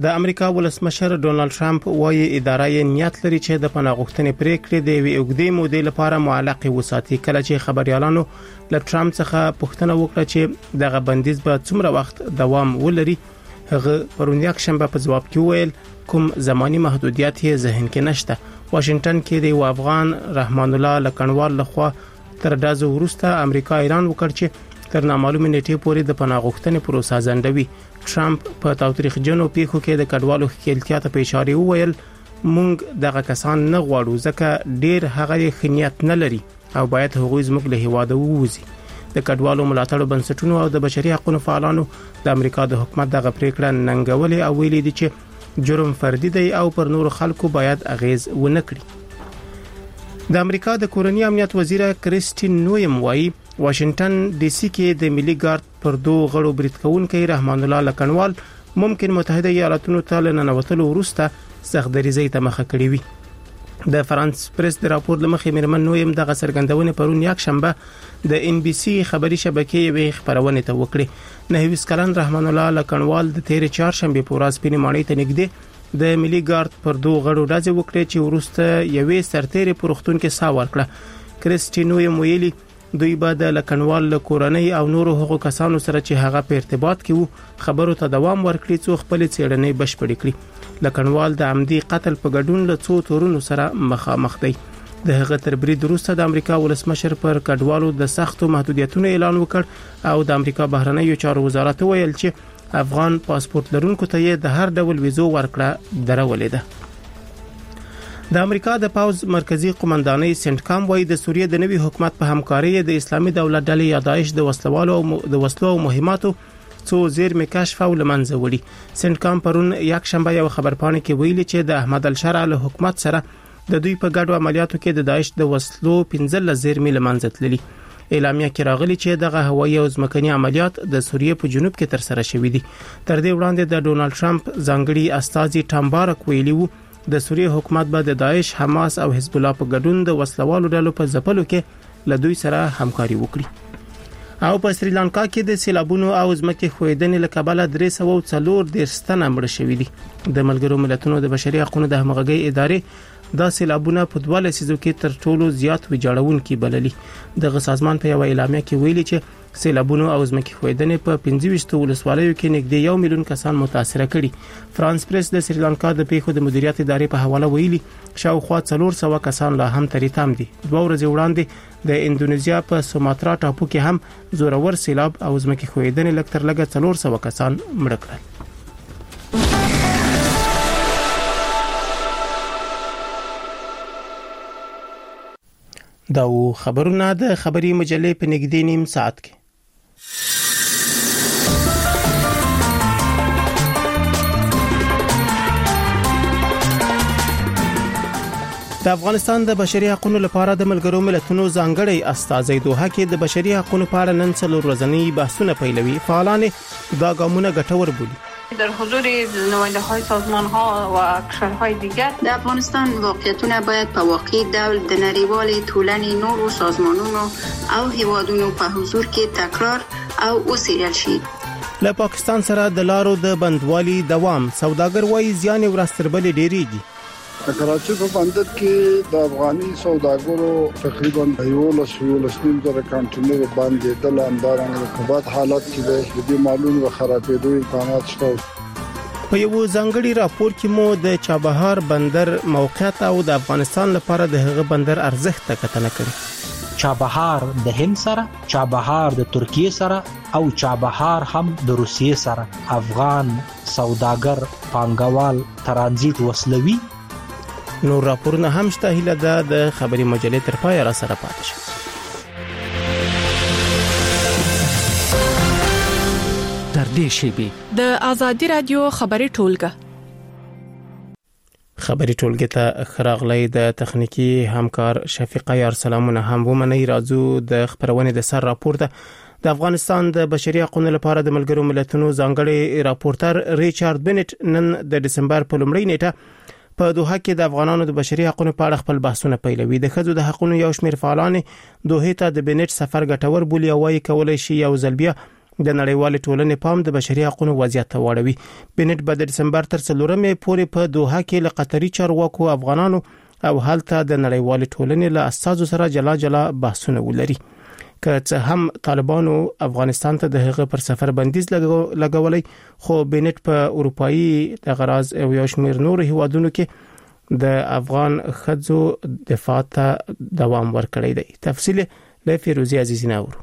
د امریکا ولسمشر ډونالد ټرمپ وايي اداره یې نیت لري چې د پناه غوښتنې پریکړې د اوږدې مودې لپاره معلق وساتي. کله چې خبريالانو له ټرمپ څخه پوښتنه وکړه چې دغه بندیز به څومره وخت دوام ولري، هغه پرون یکشنبه په جواب کې ویل کوم زماني محدودیت یې ذهن کې نشته. واشنگټن کې د افغان رحمان الله لکنوال لخوا تر دازو وروسته امریکا اعلان وکړ چې تر نامعلومه نیټې پورې د پناه غوښتنې پروسه ځنډوي. ټرمپ په تاوتریخجنو پیښو کې د کډوالو ښکېلتیا ته په اشاره وویل مونږ دغه کسان نه غواړو ځکه ډیر هغه خنیت نه لري او باید هغوی زموږ له هیواده ووځي. د کډوالو ملاتړ بنسټونو او د بشري حقوقو فعالانو د امریکا د حکومت دغه پریکړه ننګولې او ویلي دي چې جرم فردي دی او پر نور خلکو باید اغیز ونه کړي. د امریکا د کورنۍ امنیت وزیر کریسټین نویم وایي واشنگټن ډي سي کې د ملي ګارد پر دوه غړو برید کوونکي رحمان الله لکنوال ممکن متحده ایالاتونو ته لننوتلو وروسته سختدریزۍ ته مخه کړې وي. د فرانس پریس د راپور لمخې مرمن نویم دغه څرګندونه پرون یکشنبه د ان بي سي خبري شبکې وی خبرونه ته وکړه. 29 کلن رحمان الله لکنوال د تیر چهارشنبه په ورځ پینمانۍ ته نږدې د ملي ګارد پر دوه غړو ډزې وکړې چې ورسته یوې سرتېرې پروختون کې سا ورکړه. کریسټینو ویلي دوی به د لکنوال له کورنۍ او نورو هغو کسانو سره چې هغه په ارتباط کې وو خبرو ته دوام ورکړي څو خپل څېړنې بشپړې کړي. لکنوال د عمدي قتل په ګډون له څو تورونو سره مخامخ دی. د هغه تر برید وروسته د امریکا ولسمشر پر کډوالو د سختو محدودیتونو اعلان وکړ او د امریکا بهرنیو چارو وزارت ویل چې افغان پاسپورت لرونکو ته یې د هر ډول ویزو ورکړه درولې ده. د امریکا د پاوز مرکزی قومندانۍ سنټکام وايي د سوریې د نوي حکومت په همکارۍ د اسلامي دولت ډلې یا داعش د وسلو او مهماتو څو زیرمې کشف او لمنځه وړي. سنټکام پرون یکشنبه یو خبرپاڼه کې ویلي چې د احمد الشرع له حکومت سره د دوی په ګډو عملیاتو کې د داعش د وسلو 15 زیرمې لمنځه تللي. اعلامیه کې راغلي چې دغه هوایي او ځمکني عملیات د سوریې په جنوب کې ترسره شوي دي. تر دې وړاندې د ډونالد ټرمپ ځانګړي استازي ټام بارک ویلي وو د سوریې حکومت به د داعش، حماس او حزب الله په ګډون د وسلوالو ډلو په ځپلو کې له دوی سره همکاري وکړي. او په سریلانکا کې د سیلابونو او ځمکې ښویدنې له کبله 340 تنه مړه شوي دي. د ملګرو ملتونو د بشري حقوقو د همغږۍ ادارې دا سیلابونه په 12 لسیزو کې تر ټولو زیات ویجاړونکي بللي. دغه سازمان په یو اعلامیه کې ویلي چې سیلابونو او ځمکې ښویدنې په 25 ولسوالیو کې نږدې 1 میلیون کسان متاثر کړي. فرانس پریس د سریلانکا د پیښو د مدیریت ادارې په حواله ویلي شاوخوا 400 کسان لا هم تریتام دي. 2 ورځې وړاندې د اندونیزیا په سوماترا ټاپو کې هم زورور سیلاب او ځمکې ښویدنې لږ تر لږه 400 کسان مړه کړل. دا و خبرونه د خبري مجلې په نږدې نیم ساعت کې. د افغانستان د بشري حقوقو لپاره د ملګرو ملتونو ځانګړي استازي دوحه کې د بشري حقوقو په اړه نن څلور ورځنی بحثونه پیلوي. فعالان دا ګامونه ګټور بولي. در حضور نماینده‌های سازمان‌ها و اکشن‌های دیگر د افغانستان واقعیتونه باید په واقعي ډول د نړیوالې ټولنې نورو سازمانونو او هیوادونو په حضور کې تکرار او وڅېړل شي. له پاکستان سره د لارو د بندوالي دوام سوداګر وایي زیان ورستربل ډیریږي. د کراچۍ په بندر کې د افغاني سوداګرو تقریبا 11.5 کانټینر باندې د لاندارنګ رقابت حالت کې د دې مالونو خرابېدو امکانات شته. په یو ځانګړي راپور کې مو د چابهار بندر موقعیت او د افغانستان لپاره د هغه بندر ارزښت ته کتنه کړې. چابهار د هند سره، چابهار د ترکیه سره او چابهار هم د روسیې سره افغان سوداګر پانګوال ترانزیت وسلوي. نور راپورونه هم شته. هیله ده د خبري مجلې تر پای را سره پاتې شئ. در دې شیبي د ازادي رادیو خبري ټولګه ته خراغلی د تخنیکی همکار شفیقه یار سلامونه هم ومني. راځو د خبرونه د سر راپورته. د افغانستان د بشري حقوقو لپاره د ملګرو ملتونو ځانګړي راپورټر ریچارډ بنټ نن د دسمبر په لومړۍ نیټه په دوحه کې د افغانانو د بشري حقوقو په اړه خپل بحثونه پیلوي. د ښځو د حقوقو یو شمېر فعالان دوحه ته د بنټ سفر ګټور بولي او وايي کولای شي یو ځل بیا د نړیوال ټولنې پام د بشري حقوقو وضعیت ته واړوي. بنټ په دسمبر تر 4 پورې په دوحه کې له قطري چارواکو افغانانو او هلته د نړیوال ټولنې له اساسو سره جلا بحثونه ولري. که څه هم طالبانو افغانستان ته د هغه پر سفر بندیز لګولې، خو بنټ په اروپאי د غراز او یو شمېر نور هیوادونو کې د افغان خځو دفاع ته دوام ورکړی دی. تفصیل له فیروزی عزیزی ناور.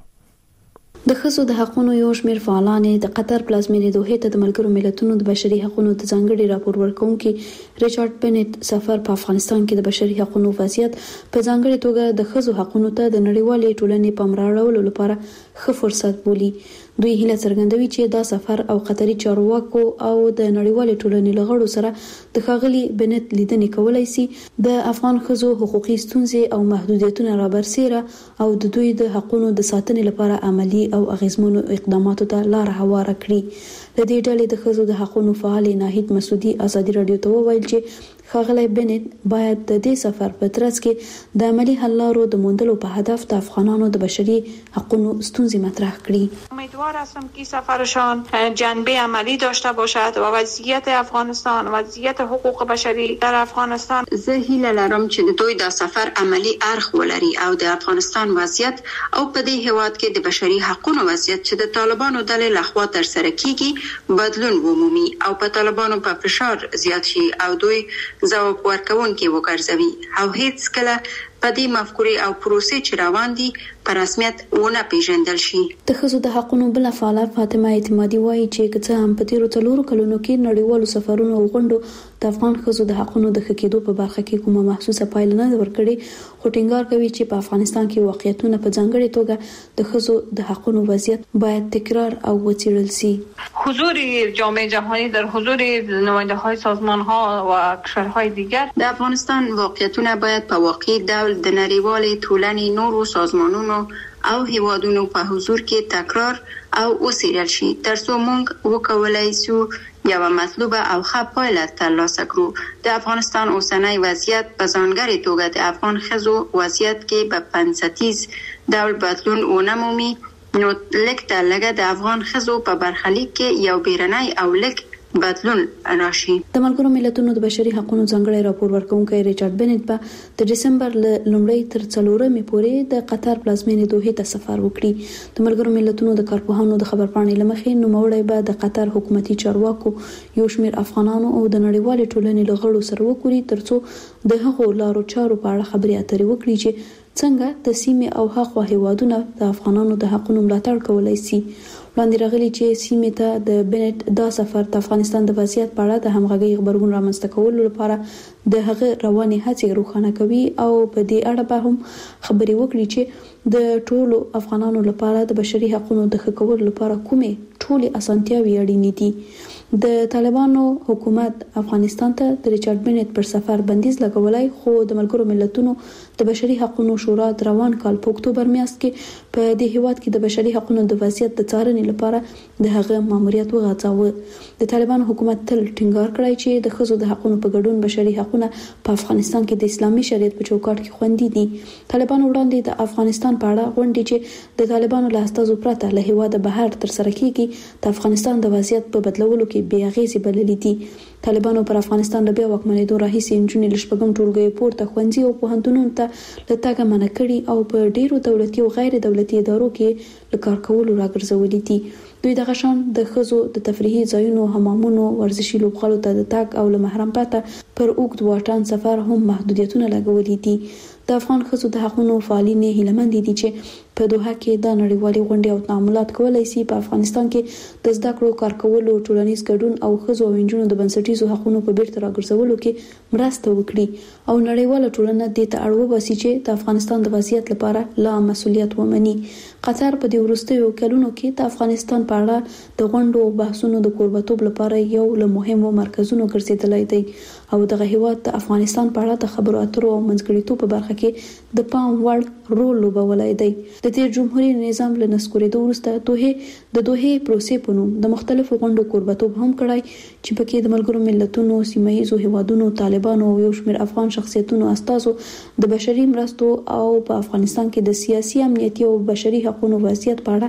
د ښځو د حقوقو یو شمېر فعالان د قطر پلازمینې دوحه ته د ملګرو ملتونو د بشري حقوقو د ځانګړي راپور ورکونکي ریچارډ بنټ سفر په افغانستان کې د بشري حقوقو وضعیت په ځانګړي توګه د ښځو حقوقو ته د نړیوالې ټولنې پام راوړلو لپاره ښه فرصت بولي. دوی هیله څرګندوي چې دا سفر او قطري چارواکو او د نړیوالې ټولنې لغړو سره د ښاغلي بنټ لیدنې کولای شي د افغان ښځو حقوقي ستونزې او محدودیتونه رابرسېره او د دوی د حقوقو د ساتنې لپاره عملی او اغیزمنو اقداماتو ته لار هواره کړي. د دې ډلې د ښځو د حقوقو فعال ناهید مسعودي ازادي رادیو ته وویل چې ښاغلی بنټ باید د دې سفر په ترڅ کې د عملی حل لارو د موندلو په هدف د افغانانو د بشري حقوقو ستونزې مطرح کړي. امیدوار هستم که سفرشان جنبه عملی داشته باشد و وضعیت افغانستان، وضعیت حقوق بشری در افغانستان. زه هیله لرم چې دوی دا سفر عملی اړخ ولري او د افغانستان وضعیت او په دې هیواد کې د بشري حقوقو وضعیت چې د طالبانو ډلې لخوا تر سره کیږي بدلون ومومي او په طالبانو په فشار زیات شي او دوی ځواب ورکوونکي وګرځوي او هیڅ کله په دې مفکورې او پروسې چې روان دي په رسمیت ونه پیژندل شي. د ښځو د حقوقو بل فعال فاطمه اعتمادي وایي چې که څه هم په تیرو 4 کلونو کې نړیوالو سفرونو او غونډو د افغان ښځو د حقوقو د ښه په برخه کې کومه محسوسه پایله نه ورکړي، خو ټینګار کوي چې په افغانستان کې واقعیتونه په ځانګړي توګه د ښځو د حقوقو وضعیت باید تکرار او وڅېړل شي. حضور جامعه جهانی در حضور نماینده‌های سازمان‌ها و کشورهای دیگر د افغانستان واقعیتونه باید په واقعي ډول د نړیوالې ټولنې نورو سازمانونو او هیوادونو په حضور کې تکرار او وڅېړل شي ترڅو موږ وکولای شو یو مطلوبه او ښه پایله ترلاسه کړو. د افغانستان اوسنی وضعیت په ځانګړي توګه د افغان ښځو وضعیت کې په بنسټیز ډول بدلون ونمومي، نو لکه د افغان ښځو په برخلیک کې یو بیرنی او لک بدلون راشي. د ملګرو ملتونو د بشري حقوقو ځانګړي راپور ورکونکي ریچارډ بنټ په د دسمبر لومړۍ تر 4 پورې د قطر پلازمینې دوحه ته سفر وکړي. د ملګرو ملتونو د کارپوهانو د خبرپاڼې لمخې نوموړی به د قطر حکومتي چارواکو یو شمېر افغانانو او د نړیوالې ټولنې لغړو سره وکړي ترڅو د هغو لارو چارو په اړه خبرې اترې وکړي چې څنګه د سیمې او هغو هیوادونو د افغانانو د حقوقو ملاتړ کولای شي. وړاندې راغلي چې سیمې ته د بنټ دا سفر د افغانستان د وضعیت په اړه د همغږي خبرګون رامنځته کولو لپاره د هغه رواني هڅې روښانه کوي او په دې اړه به هم خبرې وکړي چې د ټولو افغانانو لپاره د بشري حقوقو د ښه کولو لپاره کومې ټولې اسانتیاوې اړینې دي. د طالبانو حکومت افغانستان ته د ریچارډ بنټ پر سفر بندیز لګولای، خو د ملګرو ملتونو د بشري حقوقو شورا د روان کال په اکتوبر میاشت کې په دې هیواد کې د بشري حقوقو د وضعیت د څارنې لپاره د هغه ماموریت وغځاوه. د طالبان حکومت تل ټینګار کړی چې د ښځو د حقوقو په ګډون بشري حقوقونه په افغانستان کې د اسلامي شریعت په چوکاټ کې خوندي دي. طالبان وړاندې د افغانستان په اړه غونډې چې د طالبانو له استازو پرته له هیواده بهر تر سره کیږي د افغانستان د وضعیت په بدلولو کې بې اغیزې بللې دي. طالبانو پر افغانستان د بیا واکمنېدو راهیسې نجونې له شپږم ټولګیو پورته ښوونځي او پوهنتونونو ته له تګه منع کړي او په ډیرو دولتي او غیر دولتي ادارو کې له کار کولو راګرځولې دي. دوی د غشان د ښځو د تفریحي ځایونو، حمامونو، ورزشي لوبغالو ته د تګ او له محرم پرته پر اوږد واټن سفر هم محدودیتونه لګولې دي. د افغان ښځو د حقوقو فعالین هیلهمند دي چې په دوحه کې د نړیوالې غونډې او تعاملات کولای شي په افغانستان کې د زده کړو، کار کولو، ټولنیز ګډون او ښځو او نجونو د بنسټیزو حقوقو په بیرته راګرځولو کې مرسته وکړي او نړیواله ټولنه دې ته اړ وباسي چې د افغانستان د وضعیت لپاره لا مسؤلیت ومني. قطر په دې وروستیو کلونو کې د افغانستان په اړه د غونډو او بحثونو د کوربتوب لپاره یو له مهمو مرکزونو ګرځېدلی دی او دغه هیواد د افغانستان په اړه د خبرو اترو او منځګړیتوب په برخه کې د پام وړ رول لوبولی دی. د تیر جمهوریت نظام له نسکورېدو وروسته د دوحه پروسې په نوم د مختلفو غونډو کوربتوب هم کړی چې پکې د ملګرو ملتونو، سیمه ییزو هیوادونو، طالبانو او یو شمېر افغان شخصیتونو استازو د بشري مرستو او په افغانستان کې د سیاسي، امنیتي او بشري حقوقو وضعیت په اړه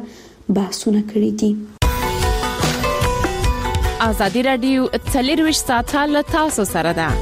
بحثونه کړي دي. ازادي رادیو 24 ساعته له تاسو سره ده.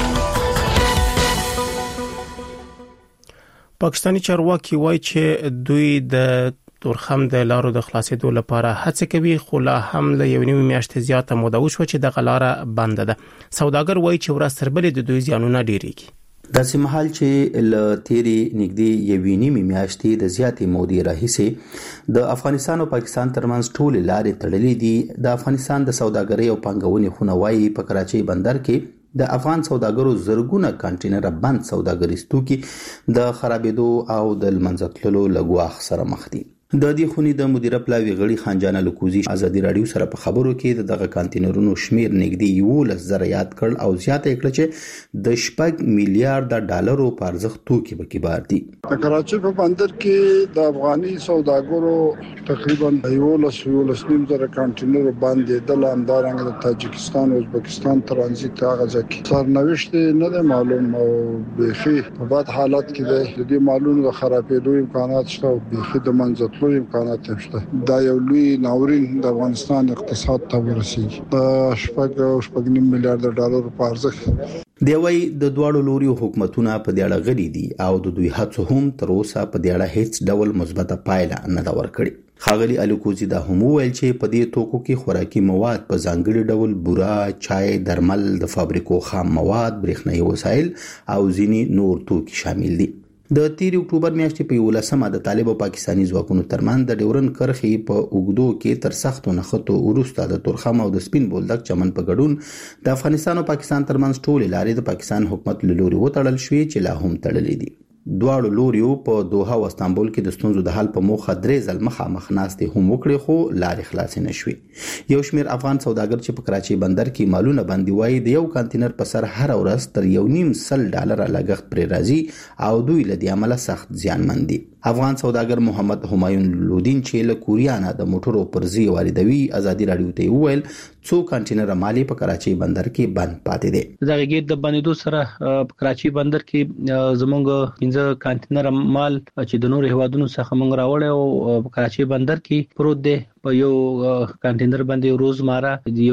پاکستانی چارواکي وایي چې دوی د تورخم د لارو د خلاصېدو لپاره هڅه کوي، خو لا هم له یو نیمه میاشتې زیاته موده وشوه چې د لاره بنده ده. سوداګر وایي چې ورځ تر بلې د دوی زیانونه ډیریږي. د سیمهال چې ل تیری نږدې یو نیمه میاشتې د زیاتې مودې راهیسې د افغانستان او پاکستان ترمنځ ټول لارې تړلې دي. د افغانستان د سوداګرۍ او پانګونې خونه وایي په کراچۍ بندر کې د افغان سوداګرو زرګونه کانټینر بند سوداګریز توکي د خرابېدو او د منځتللو لګواخ سره مخ دي. د دې خونې د مدیره پلاوی غړي خانجان الکوزي ازادي رادیو سره په خبرو کې دغه کانټینرونو شمیر نږدې 11,000 یاد کړ او زیاته کړ چې د 6 میلیارډ ډالرو په ارزښت توکي به کبار دي. په کراچۍ په بندر کې د افغاني سوداګرو تقریبا 11,000 کانټینر باندې د لاندارنګ د تاجکستان او ازبکستان ترانزیت هغه ځکه سرنوشت نه ده معلوم او بيخي په بد حالت کې د دې مالونو د خرابېدو امکانات شته او بيخي د منځ لوی امکانات شته. دا یو لوی ناورین د افغانستان اقتصاد ته ورسیږي. د 6.5 میلیارډ ډالر په ارزښت دی. وای د دوړو لوري حکومتونه په دې اړه غلي دي او د دوی هڅو هم تر اوسه په دې اړه هیڅ ډول مثبته پایله نه دا ورکړي. خاغلی الکوزي دا هم ویل چې په دې توکو کې خوراکي مواد په ځانګړي ډول بورا، چای، درمل، د فابریکو خام مواد، برېښنايي وسایل او ځینې نور توکي شامل دي. د 13 اکتوبر میاشتې په 11مه د طالب او پاکستانی ځواکونو ترمن د ډیورن کرخي په اوګدو کې تر سختو نخښتو وروسته د تورخم او د سپین بولدک چمن په ګډون د افغانستان او پاکستان ترمنځ ټول لارې د پاکستان حکومت له لوري وتړل شوې چې لا هم تړلې دي. دواړو لوریو په دوحه او استانبول کې د ستونزو د حل په موخه درې ځل مخامخ ناستې هم وکړې خو لارې خلاصې نشوې. یو شمیر افغان سوداګر چې په کراچۍ بندر کې مالونه باندې وایي د یو کانټینر په سر هر ورځ تر $1.5 لګښت پرې راځي او دوی له دې عمله سخت زیانمن دي. افغان سوداګر محمد همایون لودین چې له کوریا نه د موټرو پرزي واردوي ازادي رادیو ته وویل څو کانټینر مالی په کراچۍ بندر کې بند پاتې دي. دغه گیټ د بندیدو سره په کراچۍ بندر کې زموږ 15 کانټینر مال چې د نور هوادونو څخه موږ راوړل او په کراچۍ بندر کې پروت دی. په یو کانټینر باندې روزمره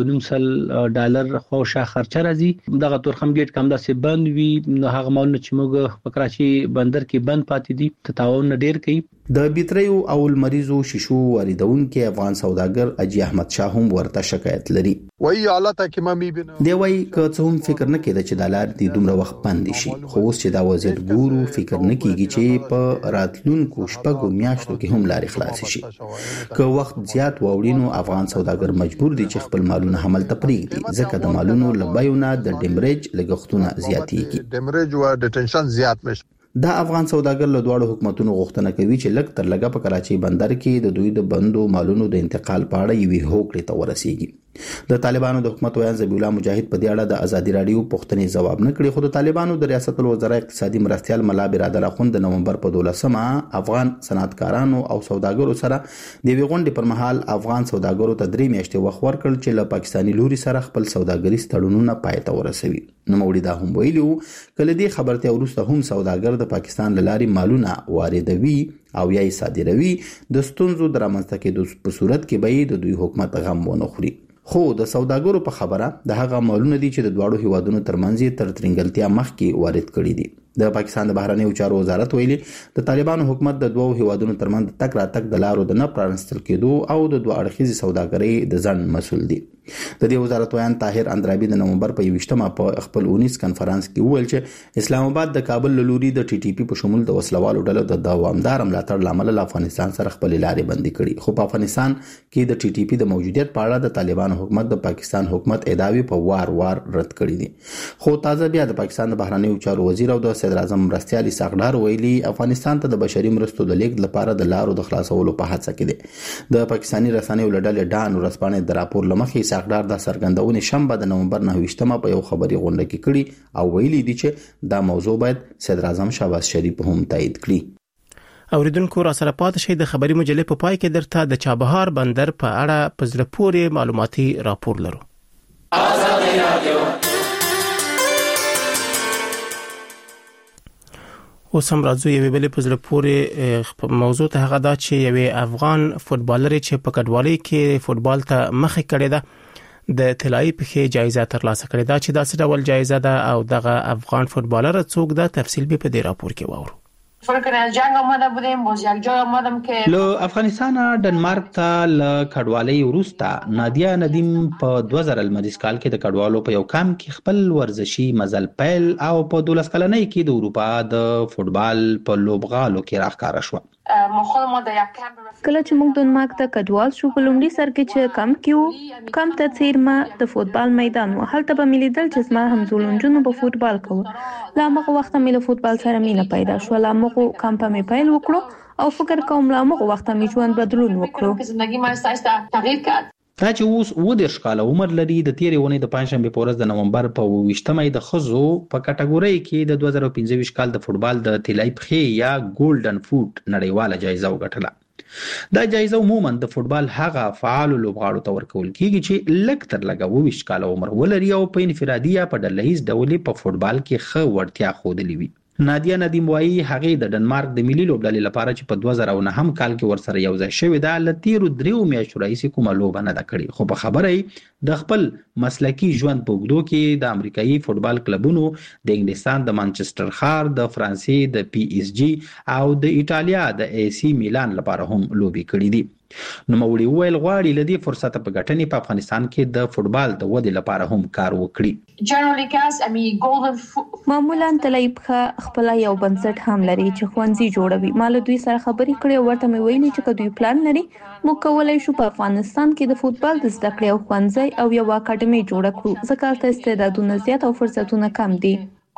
$1.5 خوشا خرچه راځي. دغه تورخم گیټ کوم داسې بند وي نو هغه مالونه چې موږ په کراچۍ بندر کې بند پاتې دي تعاون ډیر کوي. د بیتریو او المریزو شیشو واردونکو افغان سوداګر اجي احمد شاه هم ورته شکایت لري. وایي حالت کې ما میبینه دی وایي که څه هم فکر نه کېده چې د لار دی دومره وخت بند شي خو اوس چې دا وضعیت ګورو فکر نه کیږي چې په راتلونکو شپږو میاشتو کې هم لارې خلاص شي. که وخت زیات واوړینو افغان سوداګر مجبور دي چې خپل مالونه حمل ته پرېږدي ځکه د مالونو لبایونه د ډیمریج لګښتونه زیاتېږي. ډیمریج او ډیټنشن زیات مش. دا افغان سوداګر له دواړو حکومتونو غوښتنه کوي چې لږ تر لږه په کراچۍ بندر کې د دوی د بندو مالونو د انتقال په اړه یوې هوکړې ته ورسیږي. د طالبانو د حکومت ویان ذبیح الله مجاهد په دې اړه د ازادي رادیو پوښتنې جواب نه کړي خو د طالبانو د ریاست الوزرا اقتصادي مرستيال ملا برادر اخوند د نومبر په 12مه افغان صنعتکارانو او سوداګرو سره د ویغونډې پر مهال افغان سوداګرو ته 3 میاشتې وخت ورکړ چې له پاکستانی لوري سره خپل سوداګریز تړونونه پای ته ورسوي. نو موړي دا هم ویلو کله دې خبرته ورسته هم سوداګر د پاکستان لاري مالونه واردوي او یا صادروي د ستونزو درامسته کېدو په صورت کې به د دوی حکومت غم ونه خوري. خو د سوداګرو په خبره د هغه مالونه دي چې د دواړو هیوادونو ترمنځ تر ترنګلتیا مخکې وارد کړي دي. د پاکستان د بهرنیو چارو وزارت ویلي د طالبانو حکومت د دوه هیوادونو ترمنځ تک راتک د لارو د نه پرانستل کېدو او د دوه اړخیزې سوداګرۍ د ځنډ مسؤل دي. د دې وزارت ویان طاهر اندرابي د نومبر په 21مه په خپل 19 کانفرنس کې وویل چې اسلام آباد د کابل لوري د ټي ټي پی په شمول د وسلوالو ډلو د دوامدار ملاتړ لامل له افغانستان سره خپل لارې بندي کړي خو په افغانستان کې د ټي ټي پی د موجودیت په اړه د طالبانو حکومت د پاکستان حکومت ادعاوی په وار رد کړي دي. خو تازه بیا د پاکستان د بهرنیو چارو وزیر او د صدر اعظم مرستيال اسحاق ویلي افغانستان ته د بشري مرستو د لیږد لپاره د لارو د خلاصولو په هڅه کې دي. د پاکستاني رسنیو لړل ډان ورسپانې د راپور لمخې اسحاق ډار د سرګندونې شنبه د نومبر 29مه په یو خبري غونډه کې کړي او ویلي دي چې دا موضوع باید صدر اعظم شهباز شریف هم تایید کړي. اوریدونکو را سره پات شي د خبري مجلې په پای کې درته د چابهار بندر په اړه پزله پورې معلوماتي راپور لرو. اوس هم راځو یو بل په ځل پورې موضوع ته هغه دا چې یو افغان فوتبالر چې په کډوالۍ کې فوتبال ته مخې کړی ده د طلایي پخې جایزه ترلاسه کړې ده چې دا څه ډول جایزه ده او دغه افغان فوتبالر څوک ده تفصیل به په دې راپور کې واورو. له افغانستان ډنمارک ته ل کډوالۍ وروسته نادیا ندیم په 2000 لمریز کال کې د کډوالو په یو کام کې خپل ورزشي مزل پیل او په 12 کلنۍ کې د اروپا د فوتبال په لوبغالو کې راښکاره شو. کله چې موږ ډنمارک ته کډوال شو په لومړي سر کې چې کم ته څیرمه د فوتبال میدان و هلته به ملي دل چې زما همزولونجونو په فوتبال کوي. لا مغه وخت مې له فوتبال سره مینه پیدا شو. لا مغه کمپ مې پیل وکړو او فکر کوم لا مغه وخت مې ژوند بدلون وکړو. دا چې اوس و د ښکاله عمر لري د تیرې ونې د پنځشنبه په ورځ د نومبر په 28مې د خزو په کټګوري کې د 2015 کال د فوتبال د طلایي پخې یا ګولډن فوټ نړیواله جایزه وګټله. دا جایزه عموما د فوتبال هغه فعال لوبغاړو ته ورکول کیږي چې لک تر لګه 20 کال عمر ولري او په انفرادي یا په ډلهیز ډول په فوتبال کې ښه وړتیا ښودلې وي. نادیا ندیم وایي هغه د ډنمارک د ملي لوبډلې لپاره چې په 2009 کال کې ورسره یو ځای شوې ده ل تیرو 3 میاشتو راهیسې کومه لوبه نه ده کړې، خو په خبره د خپل مسلکی ژوند په اوږدو کې د امریکایي فوتبال کلبونو د انګلستان د مانچستر ښار د فرانسې د پی اس جی او د ایټالیا د ای سی میلان لپاره هم لوبي کړې دي. نو مولي ویل غواړي لدی فرصت په ګټنې په افغانستان کې د فوتبال د ودې لپاره هم کار وکړي. معمولا طلایي پخه خپل یو بنسټ هم لري چې خوانزي جوړوي. مال دوی سره خبرې کړې ورته مې ویلي چې دوی پلان لري مو کولای شو په افغانستان کې د فوتبال د زده کړې او خوانزي او یو اکیډمي جوړ کړو. ځکه چې استعدادونه زیات او فرصتونه کم دي.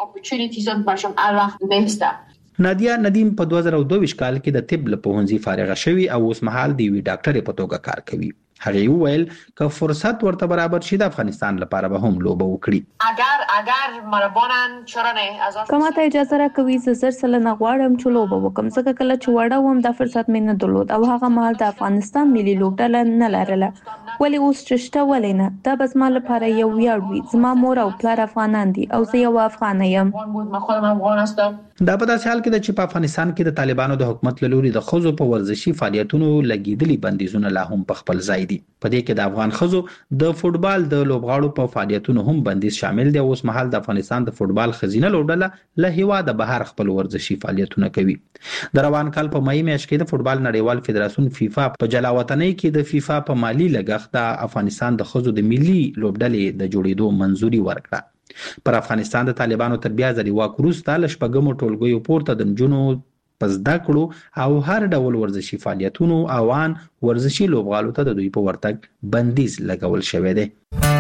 نادیا ندیم په 2022 کال کې د طب له پوهنځي فارغه شوې او اوس مهال د وی ډاکټر په توګه کار کوي. هغه ویل که فرصت ورته برابر شي د افغانستان لپاره به هم لوبه وکړي. اگر مربانن چرا نه کما ته اجازه راکوي زر سلنه غواړم چې لوبه وکم ځکه کله چې وړه وم د فرصت مې نه درلود او هغه مهال د افغانستان ملي لوبډله نه لرله. ولی اوس چشته ولینه دا بس مال لپاره یو ویاړ وي. زما مور او پلار افغانان دي او زه یو افغان یم. دا په داسې حال کې چې په افغانستان کې د طالبانو د حکومت له لوري د خزو په ورزشي فعالیتونو لګیدلي بندیزونه لا هم په خپل ځای دي. په دې کې د افغان خزو د فوتبال د لوبغاړو په فعالیتونو هم بندیز شامل دی. اوس مهال د افغانستان د فوتبال خزینه لوبډله له هیواده بهر خپل ورزشي فعالیتونه کوي. د روان کال په مې میاشت کې د فوتبال نړیوال فدراسیون فیفا په جلاوطنۍ کې د فیفا په مالی لګښت د افغانستان د خزو د ملي لوبډلې د جوړېدو منځوري ورکړه. پر افغانستان د طالبانو تر بیا ځلې واک وروسته له شپږمو ټولګیو پورته د نجونو په زده کړو او هر ډول ورزشي فعالیتونو اوان ورزشي لوبغالو ته د دوی په ورتګ بندیز لګول شوی دی.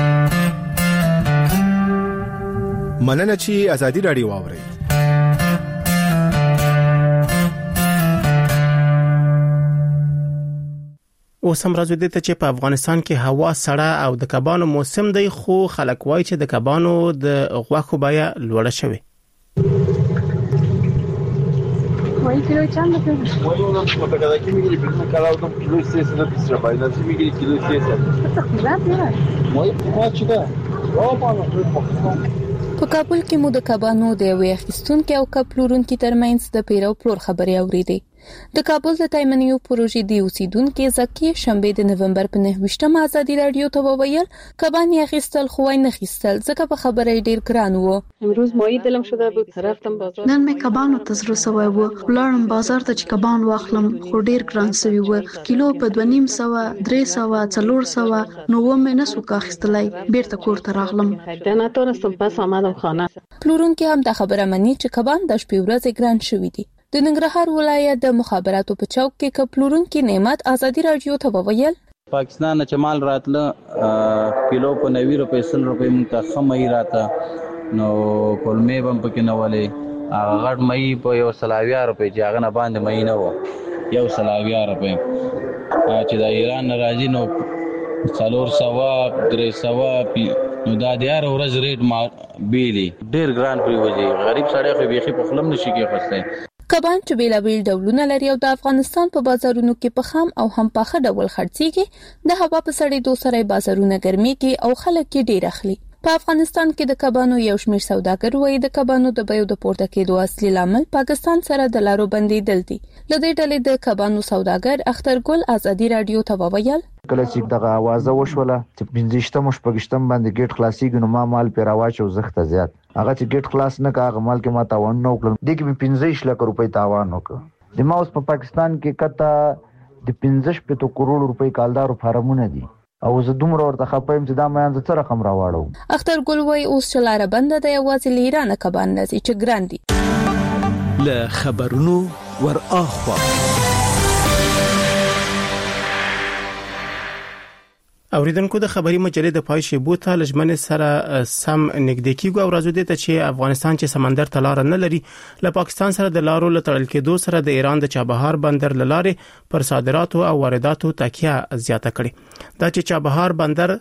مننه چې ازادي راډیو واوري. اوس هم راځو دې ته چې په افغانستان کې هوا سړه او د کبانو موسم دی خو خلک وایي چې د کبانو د غوښو بیه لوړه شوې. وای کیلو چند ده؟ وای اون ما به کدا کی میگیری بدون کلاودم کیلو 300 پیش را باید نسی میگیری کیلو 300 تقریبا پیرا وای ما چیکار او باندې په کابل کې مو د کبانو د یوې اخیستونکو او کپلورونکو ترمنځ د پیرو پلور خبرې اورېدې. د کابل د تایمنیو پروژې دی اوسیدونکو زکی شنبه د نومبر په 9 ازادي رادیو ته وویل کبان یې اخیستل خو نه خیستل ځکه په خبرې ډیر ګران وو. امروز مایی دلم شده بود رفتم بازار نن مې کبانو تزرو سوی وو ولړم بازار ته چې کبان واخلم خو ډیر ګران سوی وو. کیلو په 2.5 300 400 نو و مې نسو کا اخیستلای بیرته کور ته راغلم. نه تونستم پس آمدم خانه. پلورونکو هم د خبره مني چې کبان د شپې ورځې ګران شوی دي. د ننګرهار ولایت د مخابراتو په چوک کې کپلورونکو نعمت ازادي رادیو ته وویل پاکستان نه چمال راتله کیلو په 90 روپے 100 روپے مونږ خمې راته نو کولمې بم پکې نه ولې هغه غټ مې په 120 روپے چې هغه نه باندې مې نه و 120 روپے چې د ایران راځي نو 400 300 نو دا د هر ورځ ریټ ما بیلی ډیر ګران پریوځي غریب سړی خو بيخي په خلم نشي کې خسته. کبان چې بیلابیل ډولونه لري او د افغانستان په بازارونو کې په خام او هم په ډول خرڅيږي د هوا په سړېدو سره بازارونه ګرميږي او خلک یې ډیر اخلي. په افغانستان کې د کبانو یو شمېر سوداګر وایي د کبانو د بیو د پورته کېدو اصلي لامل پاکستان سره د لارو بندیدل دي. له دې ډلې د کبانو سوداګر اخترګل ازادي رادیو ته وویل کله چې دغه आवाज وشوله چې 15 مشپګشتم باندې گیټ خلاصيږي نو ما مال پیراواچ او زخته زیات هغه چې گیټ خلاص نه کاغه مال کې ما تاوان نه وکړ د کې 15 لک روپۍ تاوان وکړ د ماوس په پاکستان کې کته د 15 کروڑ روپۍ کالدارو فارمونه دي او زه دومره ورته خپایم چې دا مې څه رقم راوړو. اخترګل وای اوس چلاره بند ده یوازې لیران کبان نزي چې ګران دي. له خبرونو ور اخوا اوریدونکو د خبري مجلې د پای شیبو ته لجمن سره سم نګدې کیږي او راځو دې ته چې افغانستان چې سمندر ته لار نه لري له پاکستان سره د لارو لټړل کېدو سره د ایران د چابهار بندر لاره پر صادراتو او وارداتو تکیه زیاته کړي. دا چې چابهار بندر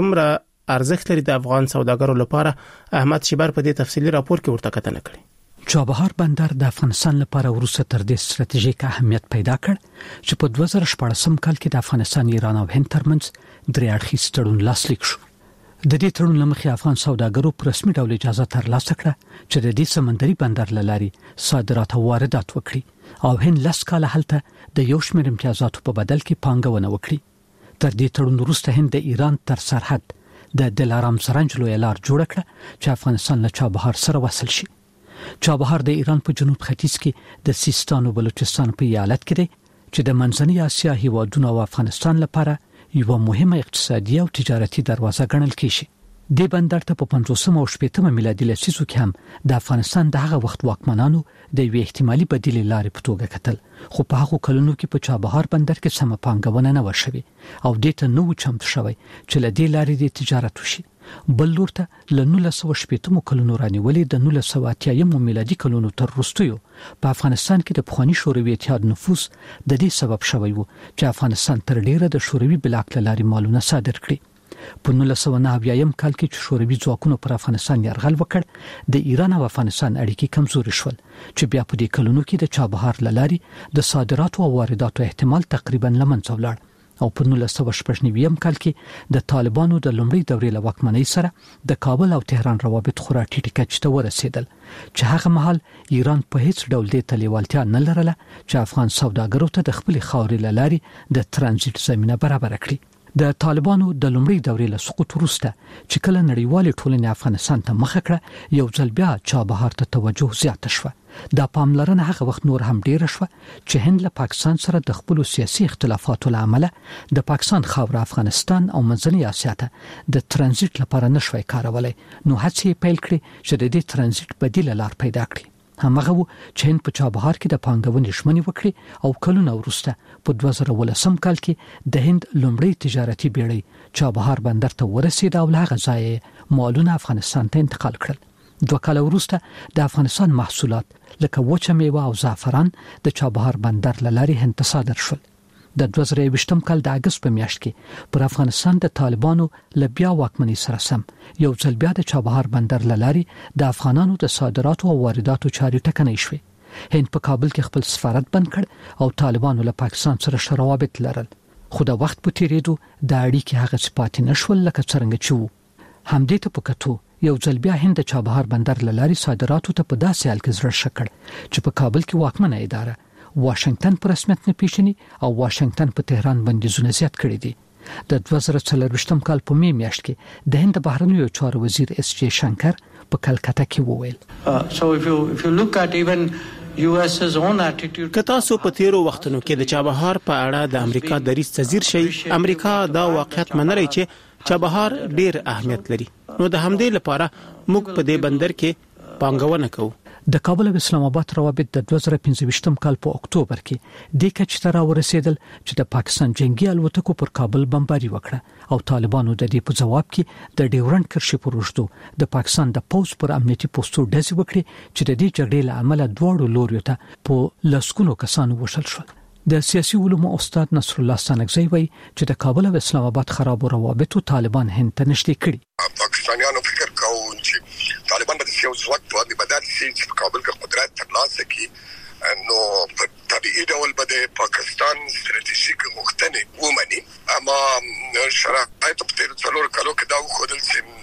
څومره ارزښت لري د افغان سوداګرو لپاره احمد شیبر په دې تفصیلی راپور کې ورته کتنه کړې. چابهار بندر د افغانستان لپاره وروسته تر دې ستراتیژیک اهمیت پیدا کړ چې په 2014 کال کې د افغانستان، ایران او هند ترمنځ درې اړخیز تړون لاسلیک شو. د دې تړون لمخې افغان سوداګرو په رسمي ډول اجازه ترلاسه کړه چې د دې سمندري بندر لارې صادرات او واردات وکړي او هند لاس کاله هلته د یو شمېر امتیازاتو په بدل کې پانګونه وکړي. تر دې تړون وروسته هند د ایران تر سرحد د دلارام سرنج لوی لار جوړ کړه چې افغانستان له چابهار سره وصل شي. چابهار د ایران په جنوب ختیځ کې د سیستان او بلوچستان په ایالت کې دی چې د منځنۍ اسیا هیوادونو او افغانستان لپاره یو مهمه اقتصادي او تجارتي دروازه ګڼل کیږي. د بندر ته په 15 او 18 میلادي لسیزو کې هم د افغانستان د هغه وخت واکمنانو د یو احتمالي بدیل لارې په توګه کتل، خو په هغه کلونو کې په چابهار بندر کې سم پانګونه نه وشوي او د ته نو چمت شوی چې له دې لارې د تجارت وشي. بل لور ته له 1918 کلونو رانیولې د 1980 میلادي کلونو تر وروستیو په افغانستان کې د پخوانی شوروي اتحاد نفوذ د دې سبب شوی وو چې افغانستان تر ډیره د شوروي بلاک لارې مالونه صادر کړي. په 1990 کال کې چې شوروي ځواکونو پر افغانستان یرغل وکړ د ایران او افغانستان اړیکې کمزوري شول چې بیا په دې کلونو کې د چابهار لارې د صادراتو او وارداتو احتمال تقریبا لمنځه ولاړ او په 1999 کال کې د طالبانو د لومړۍ دورې له واکمنۍ سره د کابل او تهران روابط خورا ټیټ کچ ته ورسېدل چې هغه مهال ایران په هیڅ ډول د تلیوالتیا نه لرله چې افغان سوداګرو ته د خپل خاورې لارې د ترانزیت زمينه برابر کړي. د طالبانو د لومړۍ دورې له سقوط وروسته چې کله نړیوال ټولنې افغانستان ته مخه کړه یو ځل بیا چابهار ته توجه زیاته شوه. دا پاملرنه هغه وخت نور هم ډیره شوه چې هند له پاکستان سره د خپل سیاسي اختلافاتو لامل د پاکستان خاور افغانستان او منځنۍ اسیا ته د ترانزیت لپاره نشوي کارولای، نو هڅې پیل کړې چې د دې ترانزیت بدیل لار پیدا کړي. همغه چې هند په چابهار کې د پانګونې ژمنې وکړي او کلونه وروسته په 2018 کال کې د هند لومړی تجارتي بیړۍ چابهار بندر ته ورسېد او له هغه ځایه مالونه افغانستان ته انتقال کړل. 2 کال وروسته د افغانستان محصولات لکه وچه میوه او زعفران د چابهار بندر لارې هند ته صادر شول. د 2020 کال د اگست په میاشت کې پر افغانستان د طالبانو له بیا واکمنۍ سره سم یو ځل بیا د چابهار بندر لارې د افغانانو د صادراتو او وارداتو چارې ټکنۍ شوې. هند په کابل کې خپل سفارت بند کړ او طالبانو له پاکستان سره ښه روابط لرل، خو د وخت په تیریدو د اړیکې هغه صفات نشول لکه څنګه چې وو. همدې ته په کتو یو ځل بیا هند د چابهار بندر لارې صادراتو ته په داسې حال کې زړه شکړ چې په کابل کې واکمنه اداره واشنگټن په رسمیت نه پیژني او واشنگټن په تهران بندیزونه زیات کړی دي. د 2024 کال په می میاشت کې د هند بهرنیو چارو وزیر اس جی شنکر په کلکته کې وویل so if you look at even US's own attitude که تاسو په تیرو وختونو کې د چابهار په اړه د امریکا دریځ تذیر شي، امریکا دا واقعیت منلای چې چابهار ډیر اهمیت لري، نو د همدې لپاره موږ په دې بندر کې پانګونه کوو. د کابل او اسلام آباد روابط د 2015 کال په اکتوبر کې د کچ تر ورسېدل چې د پاکستان جنگي الوتکو پر کابل بمباري وکړه او طالبانو د دې په جواب کې د ډیورنډ کرښې پر وشتو د پاکستان د پوز پر امنیتي پوسټو ډزې وکړي چې د دې جګړې له امله دواړو لوریو ته په لسکونو کسانو وشل شول. د سیاسي علومو استاد نصر الله ستانکزی وایي چې د کابل او اسلام آباد خراب روابطو طالبان هند ته نشټي کړي. پاکستانیانو فکر کاوه چې طالبان به د یو ځواک په واسطه بدل شي چې په کابل کې قدرت ترلاسه کړي، نو په طبيعي ډول به د پاکستان ستراتیژیک غوښتنې ومني. اما شرایط په تیر څلور کالو کې دا وښودل چې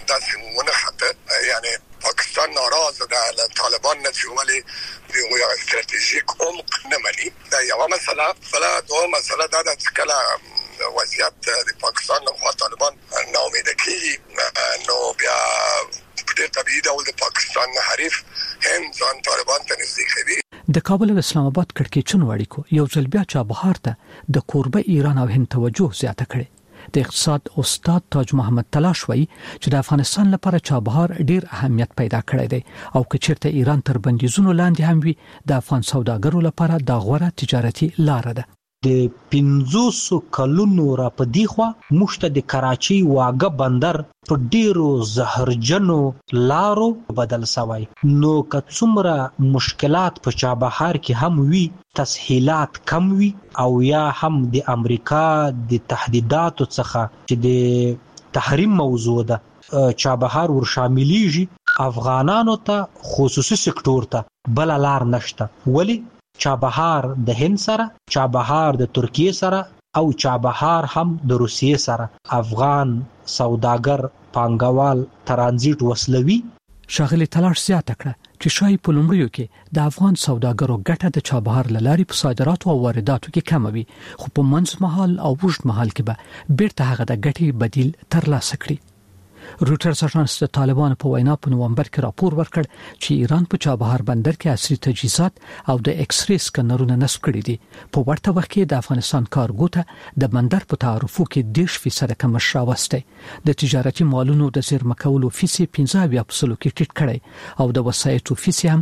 داسې ونه خطه یعنی پاکستان ناراض ده له طالبان نه چې ولې یو استراتیژیک عمق نه مني دا یو مسله بل دوه مسله دا چې کله وضعیت د پاکستان له طالبان ناامید کیږي نو بیا په طبيعي ډول د پاکستان حریف هم ځان طالبان ته نږدې کوي. د کابل او اسلام آباد کړکېچن واړیکو یو ځل بیا چابهار ته د کوربه ایران او هند توجه زیاته کړي. د اقتصاد استاد تاج محمد تلاش وایي چې د افغانستان لپاره چابهار ډیر اهمیت پیدا کړی دی او که چیرته ایران تر بندیزونو لاندې هم وي د افغان سوداګرو لپاره د غوره تجارتي لار ده. د 500 کلونو را پدې خوا مشته د کراچي واګه بندر په ډیرو زهرجنو لارو بدل شوی نو که څومره مشکلات په چابهار کې هم وي تسهیلات کم وي او یا هم د امریکا د تهدیداتو څخه چې د تحریم موضوع ده چابهار ور شاملېږي افغانانو ته خصوصي سکتور ته بل لار نشته ولی چابهار د هند سره چابهار د ترکیه سره او چابهار هم د روسیې سره افغان سوداګر پانګوال ترانزیت وسلوي. شاغلي تلاش زیاته کړه چې شای په لومړیو کې د افغان سوداګرو ګټه د چابهار لاري په صادراتو او وارداتو کې کم وي خو په منځ مهال او وژد مهال کې به بیرته هغه د ګټې بدیل ترلاسه کړي. روټرز اژانس د طالبانو په وینا په نومبر کې راپور ورکړ چې ایران په چابهار بندر کې عصري تجهیزات او د ایکس ری سکنرونه نصب کړي دي. په ورته وخت کې د افغانستان کارګو ته د بندر په تعرفو کې 10% کمښت راوستی. د تجارتي مالونو د زیرمه کولو فیس 15% کې ټیټ کړي او د وسایتو فیس هم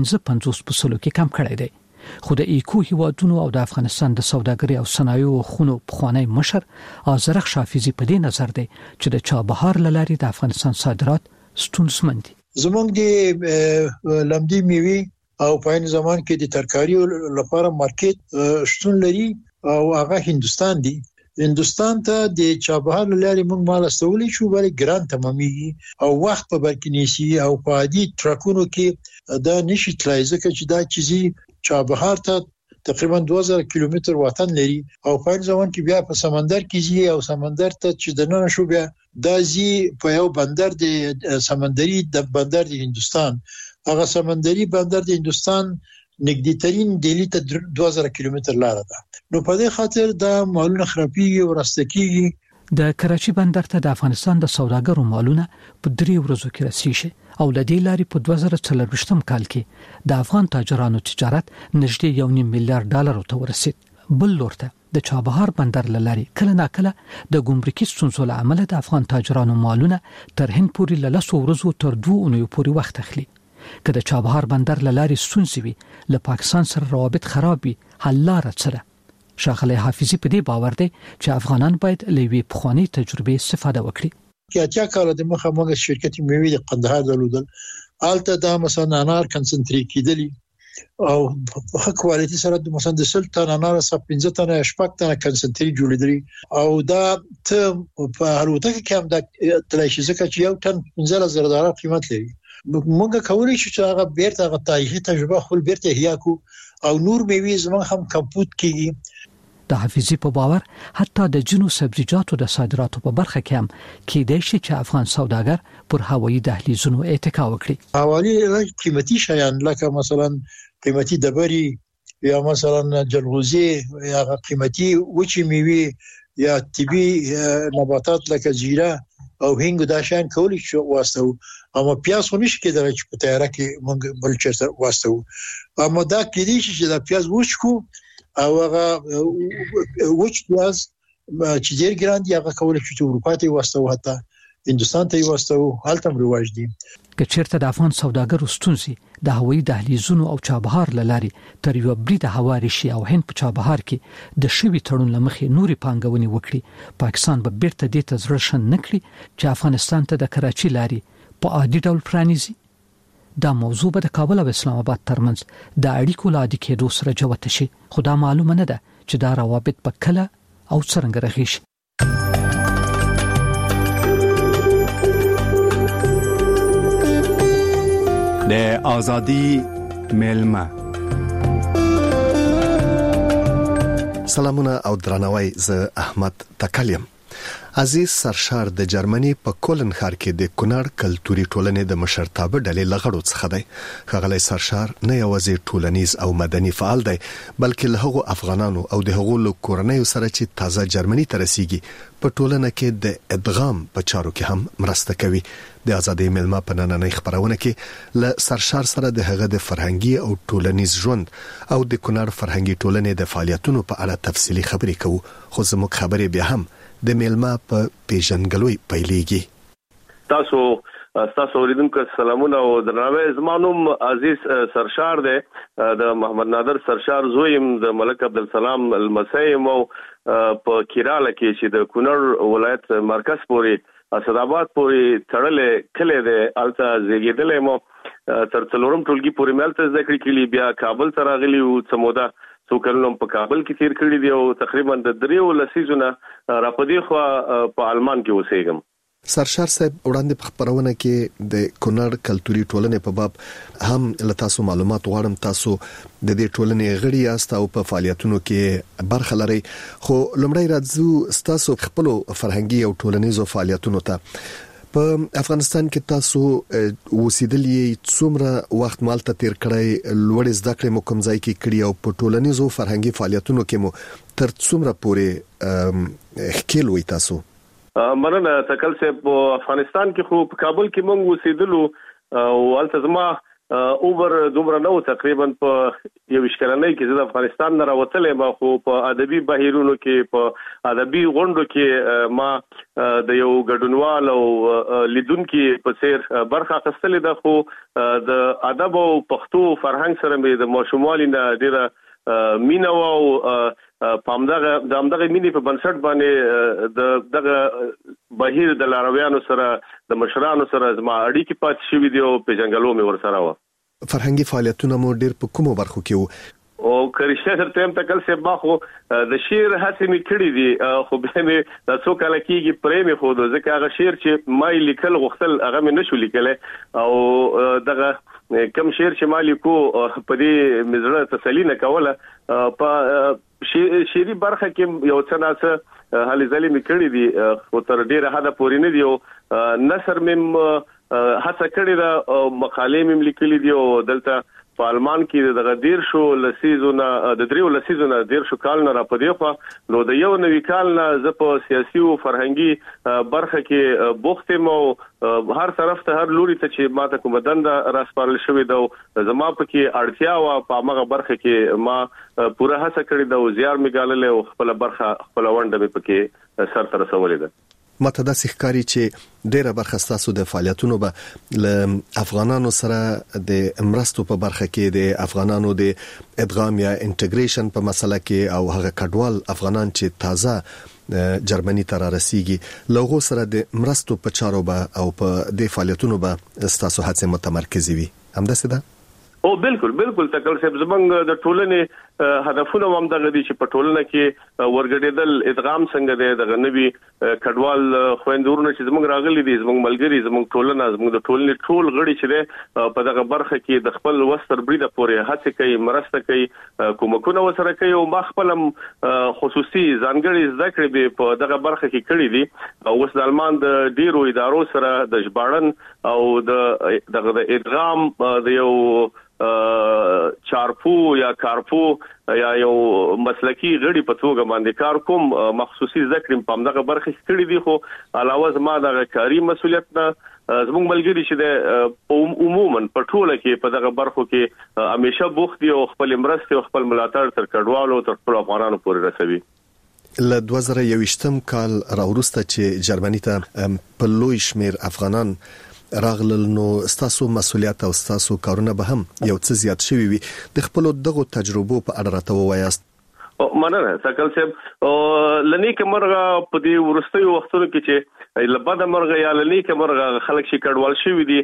15% کې کم کړی دی. خو د ایکو هیوادونو او د افغانستان د سوداګرۍ او صنایعو خونو پخوانی مشر آذرخ شافیزی په دې نظر دی چې د چابهار لاري د افغانستان صادرات ستونزمن دي. زمونږ د لمدی میوي او په این زمان کې د ترکاریو لپاره مارکیټ شتون لري او هغه هندستان دی. هندستان ته د چابهار لاري موږ مال استولې شو بلې ګران تمامي او وخت په برکینیسي او په عادي ټرکونو کې دا نشي تلای ځکه چې دا چیزي چابهار ته تقریبا 2000 کیلومتر وطن لري او په ځوان کې بیا په سمندر کې ځي او سمندر ته چې دنه شو بیا د زی په یو بندر د سمندري د بندر د هندستان هغه سمندري بندر د هندستان نږدې ترين دلی ته 2000 کیلومتر لار ده نو په دې خاطر دا مالونه خرابېږي او راستکیږي. د کراچي بندر ته د افغانستان د سوداګرو مالونه په 3 ورځو کې رسیږي او د دې لارې په 2024 کال کې د افغان تاجرانو تجارت نږدې $1.5 میلیارډ ته ورسید. بل لورته د چابهار بندر لاري کله ناکله د ګمرکي ستونزو له امله د افغان تاجرانو مالونه تر هند پورې له 10 ورځو تر 2 اونیو پورې وخت اخلي. که د چابهار بندر لاري ستونزې وي له پاکستان سره روابط خراب وي حل لاره څه ده؟ شاغلی حافظي په دې باور دی چې افغانان باید لوي پخوانی تجربه استفاده وکړي. کې اتیا کال د مخه موږ شرکت میوي د قندهار درلودل آلته دا مثلا انار کنسنټریټ کیدلی او په کوالټي سره د مثلا د 10 تن انار سره 15 تن شپږ تن کنسنټریټ جوړیدلی او دا ته په هروته کې هم د تلاشي ځکه چې یو تن $15,000 قیمت لري. موږ کولای شو چې هغه بیرته هغه تاریخي تجربه خپل بیرته احیا کو او نور میوي زموږ هم کمپوت کیږي. د حافظي په باور حتی د جنو سبزیجاتو د صادراتو په برخه کې هم کېدای شي چې افغان سوداګر پر هوایي دهلیزونو اتکا وکړي. حوالی قیمتي شیان لکه مثلا قیمتي دبري یا مثلا جلغوزي یا قیمتي وچی میوي یا طبي نباتات لکه زیره او هنګ دا شان کولی شو واسطو اما پیاز خو نشي کېدای چې په تیاره کې موږ بل چرته واسطو اما دا کېدای شي چې دا پیاز وښکو او هغه وچ پیاز چې ډیر ګران دي هغه کولی شي چې اروپا ته واسطو حتی هندستان ته واسطو حالت هم رواج دي. که چیرته د افغان سوداګرو ستونزې د هوایي دهلیزونو او چابهار لاري تر یو برید هواري شي او هند په چابهار کې د شوی تړون لمخې نوري پانګونې وکړي پاکستان به بیرته دې ته ځرشن نکړي چې افغانستان ته د کراچي لاري په عادي ډول پرانیزي. دا موضوع به د کابل او اسلام آباد ترمنځ د اړیکو لادي کېدو سره جوته شي خو دا معلومه نه ده چې دا روابط په کله او څنګه رغیږي. د ازادي ملما سلامونه او درناوی، زه احمد تکلیم. عزیز سرشار د جرمني په کولن ښار کې د کونړ کلتوري ټولنې د مشرتابه ډلې لغړو څخه دی. ښاغلی سرشار نه یوازې ټولنیز او مدني فعال دی بلکې له هغو افغانانو او د هغو له کورنیو سره چې تازه جرمني ته رسیږي په ټولنه کې د ادغام په چارو کې هم مرسته کوي. د ازادۍ ملما په نننۍ خبرونه کې له سرشار سره د هغه د فرهنګي او ټولنیز ژوند او د کونړ فرهنګي ټولنې د فعالیتونو په اړه تفصیلی خبرې کوو. خو زموږ خبرې بیا هم د ملما په پیژنګلوي پیلېږي. تاسو اوریدونکو سلامونه او درناوی. زما نوم عزیز سرشار دی، د محمد نادر سرشار زویم، د ملک عبدالسلام المسیم او په کیراله کې چې د کونړ ولایت مرکز پورې اسداباد پورې تړلې کلی دی، هلته زیږېدلی مو. تر څلورم ټولګي پورې مې هلته زده کړې کړي، بیا کابل ته راغلي وو، څه موده څو کلونه په کابل کې تیر کړي دي او تقریبا د 3 لسیزونه را په دې خوا په آلمان کې اوسېږم. سرشار صاحب وړاندې په خبرونه کې د کونړ کلتوري ټولنې په باب هم له تاسو معلومات غواړم. تاسو د دې ټولنې غړي یاست او په فعالیتونو کې برخه لرئ، خو لومړی راځو تاسو خپل فرهنګي او ټولنیزو فعالیتونو ته. په افغانستان کې تاسو اوسېدلې څومره وخت مالته تیر کړی، لوړ زده کړې مو کوم ځای کې کړی او په ټولنیزو فرهنګي فعالیتونو کې مو تر څومره پورې ښکیل وئ تاسو؟ مننه تکل صاحب. په افغانستان کې خو په کابل کې موږ اوسېدلو او هلته زما اوبر دومره نه و، تقریبا په 21 کلنۍ کې زه د افغانستان نه راوتلی ما، خو په ادبي بهیرونو کې په ادبي غونډو کې ما د یو ګډونوال او لیدونکي په څیر برخه اخیستلې ده. خو د ادب او پښتو فرهنګ سره مې د ماشوموالي نه ډېره مینه او په همدغه مینې په بنسټ باندې دغه بهیر د لارویانو سره د مشرانو سره زما اړیکې پاتې شوې دي او پیژنګلو مې ورسره وه. فرهنګي فعالیتونه مو ډېر په کومو برخو کې وو؟ او کرشته درته هم تکل صاحب ما خو د شعر هڅې مې کړې دي، خو بیا مې د څو کاله کېږي پرې مې ښودو، ځکه هغه شعر چې ما یې لیکل غوښتل هغه مې نشو لیکلی او دغه کم شعر چې ما لیکو په دې مې زړه تسلي نه کوله. په شعري برخه کې یو څه ناڅه هلې ځلې مې کړې دي، خو تر ډېره حده پورې نه دي. او نثر مې هڅه کړې ده، مقالې مې لیکلې دي او دلته په آلمان کې د 3 لسیزونه کال نه را پدې خو نو د یو نوي کال نه زه په سیاسي او فرهنګي برخه کې بوخت یم او هر طرف ته هر لوري ته چې ماته کوم دنده راسپارل شوې ده زما په کې اړتیا او په هغه برخه کې ما پوره هڅه کړې ده او زیار می ګاللې او خپل برخه خپل ونده مې پکې سر تر رسولې ده. ماته دا ښکاری چې ډیره برخه ستاسو د فعالیتونو به ل افغانانو سره د امرستو په برخه کې د افغانانو د ادغام یا انټیګریشن په مسله کې او هغه کډوال افغانان چې تازه جرمني ته رسیدي لوغو سره د امرستو په چارو به او په د فعالیتونو به ستاسو هڅه متمرکز وي. همداسې ده؟ او بالکل تکل صاحب زمونږ د ټولنې هدفونه هم دغه دي چې په ټولنه کې ورګډېدل ادغام څنګه دی، دغه نوي کډوال خويندورونه چې زمونږ راغلي دي، زمونږ ملګري، زمونږ ټولنه، زمونږ د ټولنې ټول غړي چې دی په دغه برخه کې د خپل وستر بریده پورې هڅه کوي، مرسته کوي، کومکونه وسره کوي او ما خپل خصوصي ځانګړي ذکر به په دغه برخه کې کړی دي. اوس د آلمان د ډیرو ادارو سره د ژباړن او د ادغام د یو چارپو یا کارپو یا یو مسلکی غړي په توګه باندې کار کوم، مخصوصي ذکر په همدغه برخه کې کړی دي. خو علاوه زما د کاری مسولیت نه زموږ ملګری چې د عموما په ټوله کې په دغه برخو کې همیشه بوخت دي او خپل مرسته او خپل ملاتړ تر کډوالو تر خپل افغانانو پورې رسوي. ل 2021 کال راوروسته چې جرمني ته په لوی شمیر افغانان راغلل نو ستاسو مسولیت او ستاسو کارونه به هم یو څه زیات شوي وي. د خپل دغه تجربو په اړه راته ووایاست. مننه سکل صاحب. لنیک مرغه په دې ورستیو وختونو کې چې لبد مرغه یا لنیک مرغه خلک شي کډوال شوي دي،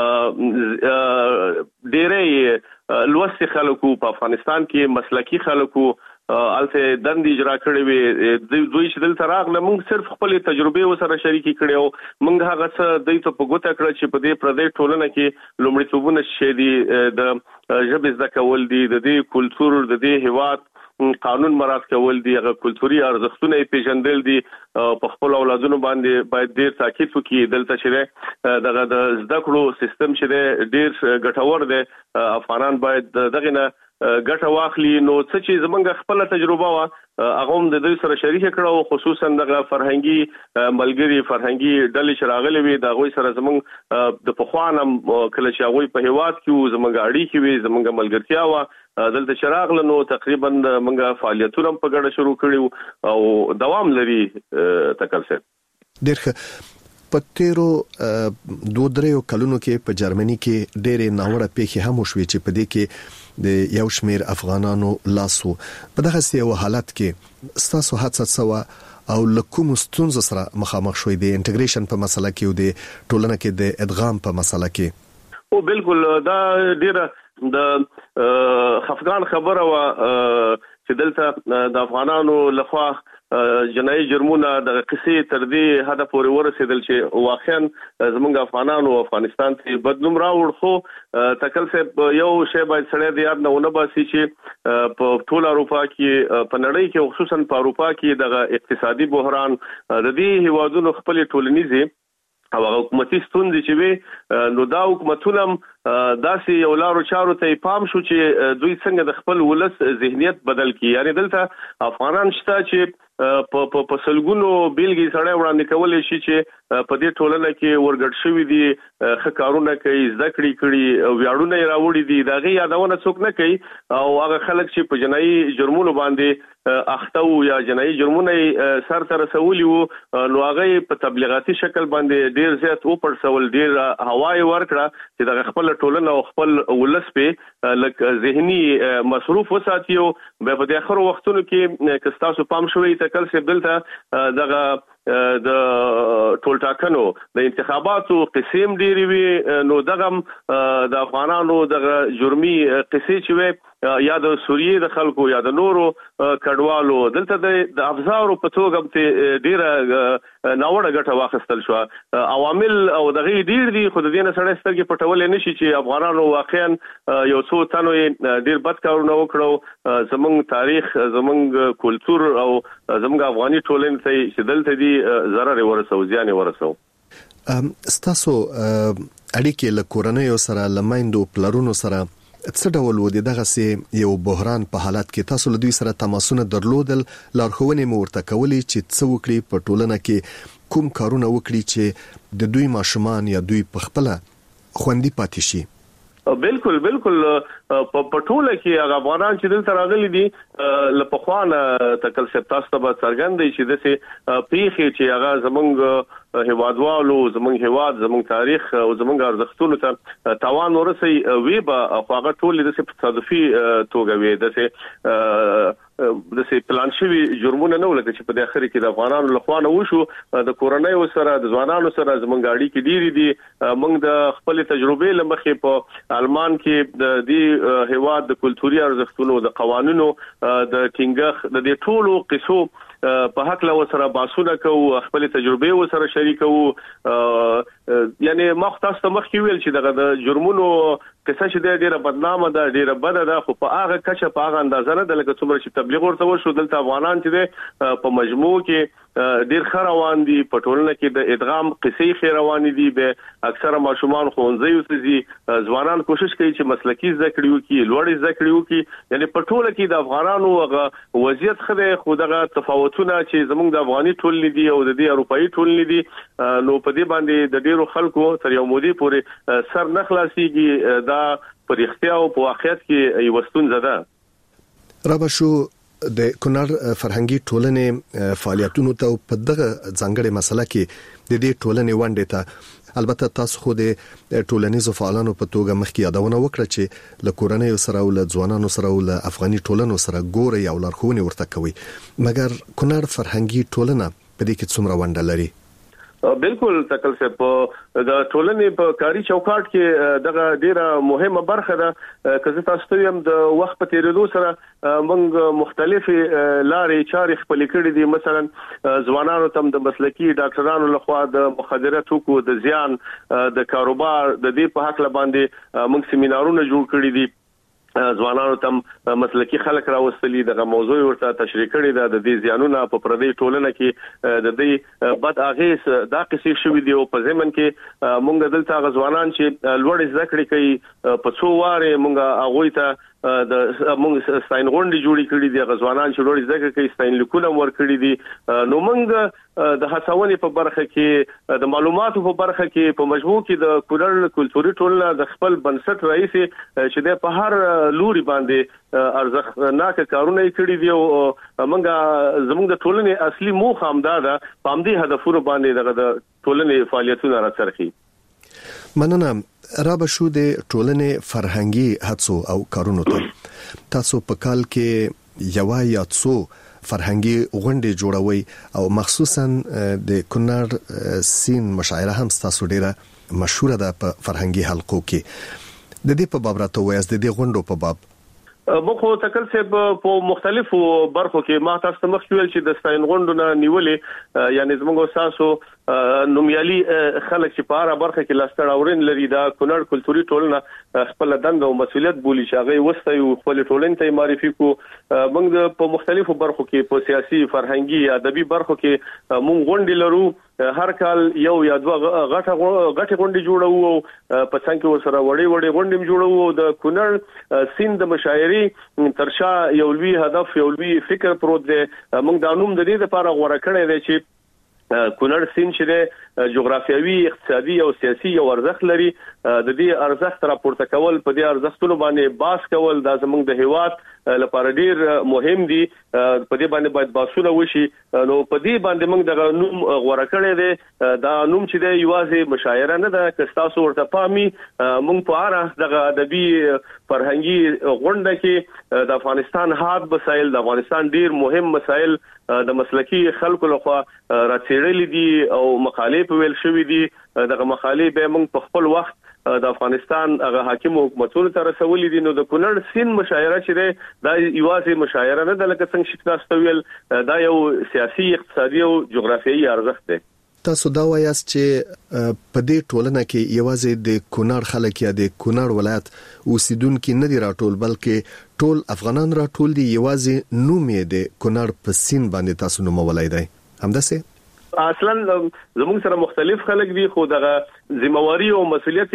ډېرې لوستي خلکو په افغانستان کې مسلکی خلکو الته دند اجرا کړی وي، دوی چې دلته راغله موږ صرف خپل تجربه وسره شریکي کړو. موږ هغه څه دوی ته په ګوته کړ چې په دې پردې ټولنه کې لومړیتوبونه شې دي، د ژبې زده کول دي، د دې کلچر، د دې هیواد قانون مراعات کول دي هغه کلتوري ارزښتونه پیژندل دي په خپل اولادونو باندې باید ډیر تاکید وکړي دلته چې دغه د زده کړو سیستم چې ډیر ګټور دی افغانان باید دغه نه ګټه واخلي نو څه چې زمونږ خپل تجربه وا هغه هم د دې سره شریک کړو خصوصا د فرهنګي ملګری فرهنګي ډلې شراغلي وي د غوي سره زمونږ د پخوانم کله چې غوي په هیواد کې زمونږ اړیکې وي زمونږ ملګرتیا وا دلته شراغله نو تقریبا موږ فعالیتونه په ګډه شروع کړیو او دوام لري تکلسه ډېر پتیرو 2-3 کلونو کې په جرمني کې ډېرې ناوړه پیښې هم وشوي چې په دې کې د یو شمیر افغانانو لاسو په دغه سیو حالت کې ستاسو هڅه سوا او لکوم ستونزو سره مخامخ شوي د انټیګریشن په مسله کې او د ټولنه کې د ادغام په مسله کې او بالکل دا ډیره د خفقان خبره وا چې دلته د افغانانو لخوا جنایي جرمونه د قصې تر دې هدا پورې ورسېدل چې واقعا زمونږ افغانانو افغانستان ته بدلون راوړ خو تکل سه یو شی باید سړی د یاد نه ونه باسي چې په ټول اروپا کې په نړۍ کې خصوصا په اروپا کې د اقتصادي بحران د دې هیوادونو خپل ټولنیزي او حکومتي ستونزې چې وي نو دا حکومتونه داسې یو لارو چارو ته پام شو چې دوی څنګه د خپل ولس ذهنیت بدل کړي یعنی دلته افغانان شته چې په سلګونو بیلګې سره وړاندې کولې شي چې په دې ټولنه کې ورګډ شوی دي خکارونه کوي ذکرې کړي ویاړونه راوړي دي دغه یادونه څوک نه کوي او هغه خلک چې په جنایي جرمونو باندې اخته یا جنایي جرمونه سر تر رسولي وو نو هغه په تبلیغاتي شکل باندې ډیر زیات او پرسول ډیر هواي ورکړه چې د خپل ټولنه او خپل ولس په لک ذهني مصروف وساتیو په دې اخر وختونو کې کستاسو پام شوی کل څه دلته دغه د ټول ټاکنو د انتخاباتو قسم ډیری وی نو دغه د افغانانو دغه جرمي قصې چې وي یا د سوریې د خلکو یا د نورو کډوالو دلته د افزارو په توګه ته ډیره ناوړه ګټه واخیستل شو عوامل او دغه ډیر دي خو د دې نه سره سترګې پټول نه شي چې افغانانو واقعا یو څو تنو ډیر بد کارونه وکړو زمونږ تاریخ زمونږ کلچر او زمونږ افغاني ټولنې ته چې دلته دي ضرر ورسو زیان ورسو ستاسو اړیکې له کورنۍ سره لمایندو پلرونو سره څه ډول و دغه سي یو بحران په حالت کې تاسو له دوی سره تماسونه درلودل لارښوونې مو ورته کولې چې څه وکړي په ټولنه کې کوم کارونه وکړي چې د دوی ماشومان یا دوی په خپل خوندي پاتې شي بالکل په ټوله کې هغه افغانان چې دلته راغلي دي لپخوانه تکل سپتاس ته څرګندې چې دسه پیخي چې هغه زمونږ هوادوالو زمونږ هواد زمونږ تاریخ او زمونږ ارزښتونو ته توان ورسي وی به هغه ټول د تصادفي توګه وي دسه پلان شوی جرمونه نه ولکه چې په د اخر کې د افغانانو لخوانه وشو د کورنۍ سره د ځوانانو سره زمونږ اړیکې ډېری دي موږ د خپل تجربې لمخې په آلمان کې د دې هواد د کلتوري ارزښتونو د قوانینو د ټینګښ د دې ټولو قصو په حق له سره باسونه کوو خپل تجربې سره شریکو یعنی مختص مخکې ویل چې د جرمونو قصه چې ډیره بدنامه ده ډیره بده ده خو په هغه کچه په هغه اندازه نه د لکه څومره چې تبلیغ ورته وشو دلته افغانان چې په مجموع کې ډیر خروان دي په ټولنه کې د ادغام قصې خیروان دي به اکثره ماشومان خوندزي وسدي ځوانان کوشش کوي چې مسلکی ذکر وکړي لوړ ذکر وکړي یعنی په ټوله کې د افغانانو وضعیت خده خو دغه تفاوتونه چې زموږ د افغاني ټولنې دي او د دې اروپאי ټولنې دي نو په دې باندې د ډیرو خلکو تر یو مودې پورې سر نه خلاصيږي دا پر اختیار او په واقعیت کې یو ستونزه ده رابشو د کونړ فرهنګي ټولنې فعالیتونو ته په دغه ځانګړي مسله کې د دې ټولنې ونډه ته البته تاسو خو د ټولنیزو فعالانو په توګه مخکې یادونه وکړه چې له کورنۍ سره او له ځوانانو سره او له افغاني ټولنو سره ګوري او لارښوونې ورته کوي مګر کونړ فرهنګي ټولنه په دې کې څومره ونډه لري بالکل تکل سے په د ټولنې په کاری چوکاټ کې دغه ډیره مهمه برخه ده که تاسو ته هم د وخت په تیریدو سره موږ مختلفي لارې چارې خپل کړې دي مثلا ځوانانو تم د مسلکی ډاکټرانو لخوا د مخدره توکو د زیان د کاروبار د دې په حق باندې موږ سیمینارونه جوړ کړی دي ځوانانو تم مسلکی خلک راوستلي دغه موضوع ورته تشریح کړي د دې زیانونه په پردي ټولنه کې د دې بد اغیز دا قصې شوې دي او په ځمن کې مونږ دلته غزوانان چې لوړ ذکر کوي په څو واره مونږ هغه ته د مونږ ستاین غونډې جوړې کړې دي غزوانان چې لوړ ذکر کوي ستاین لیکونه ور کړې دي نو مونږ د هڅونې په برخه کې د معلوماتو په برخه کې په مجموع کې د کولر کلتوري ټولنه د خپل بنسټ رئیس چې د په هر لوري باندې ارزښتناک کارونه کړی دی او موږ زموږ د ټولنې اصلي موخه هم دا ده په همدې هدفونو باندې د ټولنې فعالیتونه راڅرخي. مننه. را به شو د ټولنې فرهنګي هڅو او کارونو ته تاسو په کال کې یو یا څو فرهنګي غونډې جوړوي او مخصوصا د کونړ سین مشاعره هم تاسو ډیره مشهوره ده په فرهنګي حلقو کې. د دې په باب راته وایي د دې غونډو په باب مخو تکل سه په مختلفو برخو کې ما تاسو مخ ویل چې د ستاین غونډونه نیولې یعنی زموږ تاسو نومیالي خلک چې په اړه برخه کې لاستړ اورین لري دا کونړ کلتوري ټولنه خپل دنده او مسولیت بولی چې هغه وستي او خپل ټولنې ته معرفي کو موږ په مختلفو برخو کې په سیاسي فرهنګي ادبي برخو کې موږ غونډې لرو هر کال یو یا دوه غټه غونډې جوړو او په څنګه ورسره وړي غونډې جوړو د کونړ سین د مشاعري ترشا یو لوی هدف یو لوی فکر پروت دی موږ د انوم د دې لپاره غوړه کړی دی چې کونړ سین چې جغرافیوي اقتصادي او سیاسي یو ارزښت لري د دې ارزښت راپورته کول په دې ارزښتونو باندې باس کول د زموږ د هیواد لپاره ډیر مهم دي په دې باندې باید باسونه وشي نو په دې باندې موږ د نوم غوړه کړی دی دا نوم چې دی یوازې مشاعره نه ده که تاسو ورته پامي موږ په اړه د ادبي فرهنګي غونډه کې د افغانستان حاد مسایل د افغانستان ډیر مهم مسایل د مسلکی خلکو لخوا راڅېړل دي او مقالې په ویل شوې دي دغه مقالې به موږ په خپل وخت د افغانستان هغه حاکم حکومتونو ته رسولې دي نو د کونړ سین مشاعره چې دا یوازې مشاعره نه ده لکه څنګه چې تاسو ویل دا یو سیاسي اقتصادي او جغرافیایي ارزښت دی. تاسو دا وایاست چې په دې ټولنه کې یوازې د کونړ خلک یا د کونړ ولایت اوسیدونکو نه دي راټول بلکې ټول افغانان راټول دي یوازې نوم یې د کونړ په سین باندې تاسو نومولای دی همداسې اصلا زموږ سره مختلف خلک دي خو دغه ذمہواری او مسولیت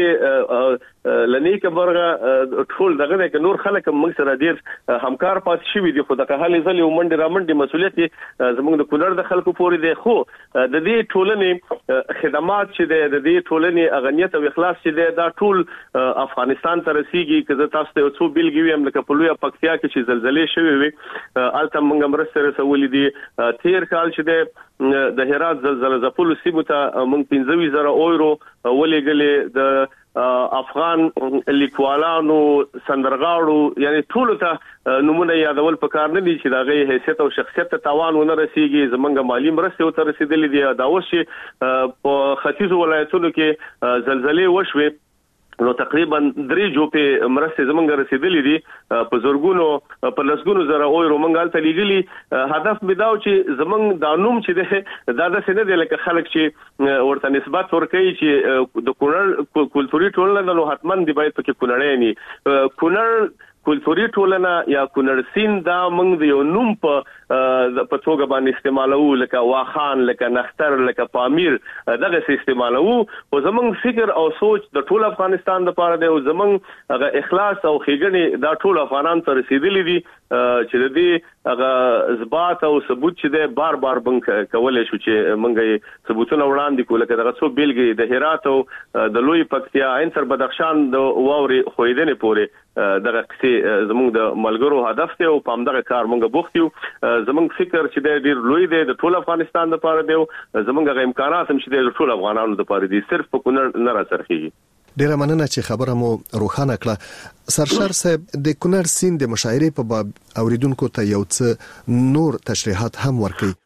لنیکه برغه ټول دغه د نور خلک موږ سره ډیر همکار پات شوی دي خو دغه حالې ځلې ومنډه رامنډه مسولیت زموږ د کونړ د خلکو پورې دي خو د دې ټولنې خدمات چې د دې ټولنې اغنیت او اخلاص چې دا ټول افغانستان ته رسیږي که تاسو ته څو بیلګې ویم لکه په لوی پکتیا کې چې زلزلې شوې وي الته موږ مرسته رسولې دي تیر کال چې د هرات زلزلہ زپلو سیمه ته موږ 15000 یورو ولېګلې د افغان لیکوالانو سندرغاړو یعنی ټول ته نمونه یادول پکار نه دي چې دا غي حیثیت او شخصیت ته تاوان ونه رسیږي زمونږ مالی مرسته ته رسیدلې دي دا اوس چې په ختیځ ولایتونو کې زلزلې وشوي نو تقریبا 3 جوپه مرسته زمونږ رسیدلې دي په زورګونو په لسګونو زره یورو مونږ ته لګلي هدف مداو چې زمونږ د نوم چې دا د سینې د لکه خلک چې ورته نسبت ورکړي چې د کونړ کلتوري ټولنه نو حتمن دی باید پکې کونړی نه کونړ کلتوري ټولنه یا کونړ سین دا موږ د یو نوم په توګه باندې استعمالو لکه واخان لکه نختر لکه پامیر دغه استعمالو او زمونږ فکر او سوچ د ټول افغانستان لپاره دی او زمونږ هغه اخلاص او خېګنې دا ټول افغانان ته رسیدلې دي چې د دې هغه اثبات او ثبوت چې د بار بار بنک کولای شو چې موږ ثبوتونه وړاندې کوله کله څو بیلګې د هرات او د لوی پکتیا انتر بدخشان د واوري خویدنې پورې دغه کسي زموږ د ملګرو هدف ته او پام دغه کار موږ بوختیو زموږ فکر چې د ډیر لوی دی د ټول افغانستان لپاره دی زموږ غو امکانات هم چې د ټول افغانانو لپاره دي صرف په کونړ نه راځي. ډیره مننه چې خبره مو روښانه کړه. سرشار صاحب د کونړ سین د مشاعرې په باب اوریدونکو ته یو څه نور تشریحات هم ورکړي.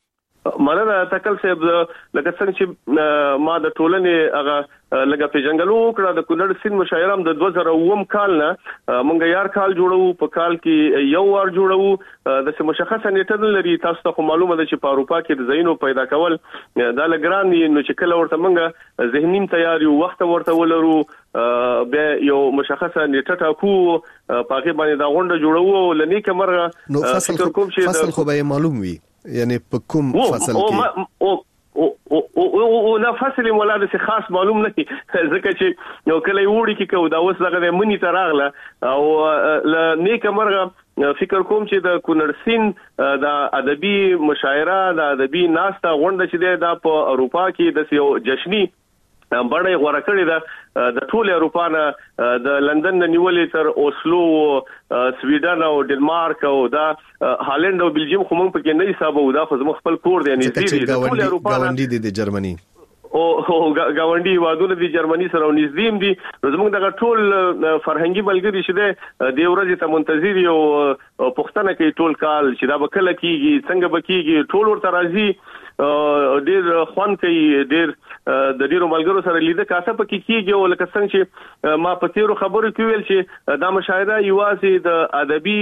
مننه تکل صاحب لکه څنګه چې ما د ټولنې هغه لګه پیژنګلو کړه د کونړ سیند مشاعره د 2009 کال نه مونږ یار کال جوړو په کال کې یو وار جوړو د مشخصه نیټه لري تاسو ته معلومه ده چې په اروپا کې د زینو پیدا کول د لګران نو چې کله ورته مونږ ذهني تیاری وخت ورته ولرو به یو مشخصه نیټه ټاکو پاکي باندې دا غونډه جوړو لنی کمرغه فصل خو به معلوم وي یعنی په کوم فصل کې او نه فصل مولا د خاص معلوم نه ځکه چې یو کله وړي کې کو دا اوس دغه منی تراغله او ل نیک مرغه فکر کوم چې د کونړ سیند د ادبي مشاعره د ادبي ناسته غونډه چې د په اروپا کې د یو جشنی بڑے غوړه کړی دا د ټول اروپا نه د لندن نیولې تر اوسلو سویډن او ډنمارک او دا هالند او بلجیم خو موږ پکې نه حساب وو دا خو زموږ خپل کور دی نږدې د ټول اروپا غونډې د جرمني او غونډي وادونه د جرمني سره نږدې دي زموږ دغه ټول فرهنګي ملګری شته د ورځې ته منتظر یو پښتنه کې ټول کال چې دا بکله کیږي څنګه بکیږي ټول ورته راځي ډیر خوان کوي ډیر د ډیرو ملګرو سره لیده کاسه پکې کیږي او لکه څنګه چې ما په تیرو خبرو کې ویل چې دا مشاهده یوازې د ادبي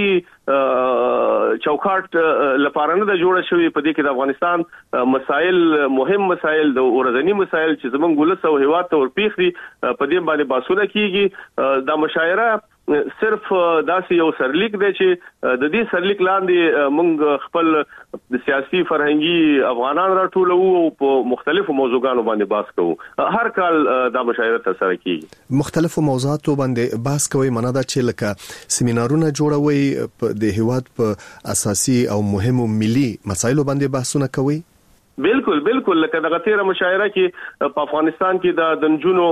چوکاټ لپاره نه جوړه شوې په دې کې د افغانستان مسائل مهم مسائل د ورځنی مسائل چې زمونږ ولس او هیواد ته ورپیخ دي په دې باندې باسونه کیږي دا مشاعره صرف داسې یو سرلیک دی چې د دې سرلیک لاندې موږ خپل د سیاسي فرهنګي افغانان راټولو او په مختلفو موضوعاتو باندې بحث کوو هر کال دا مشاعره ترسره کیږي مختلفو موضوعاتو باندې بحث کوي منه دا چې لکه سیمینارونه جوړوي د هیواد په اساسي او مهمو ملي مسایلو باندې بحثونه کوي بالکل لکه دغه تیره مشاعره کې په افغانستان کې د نجونو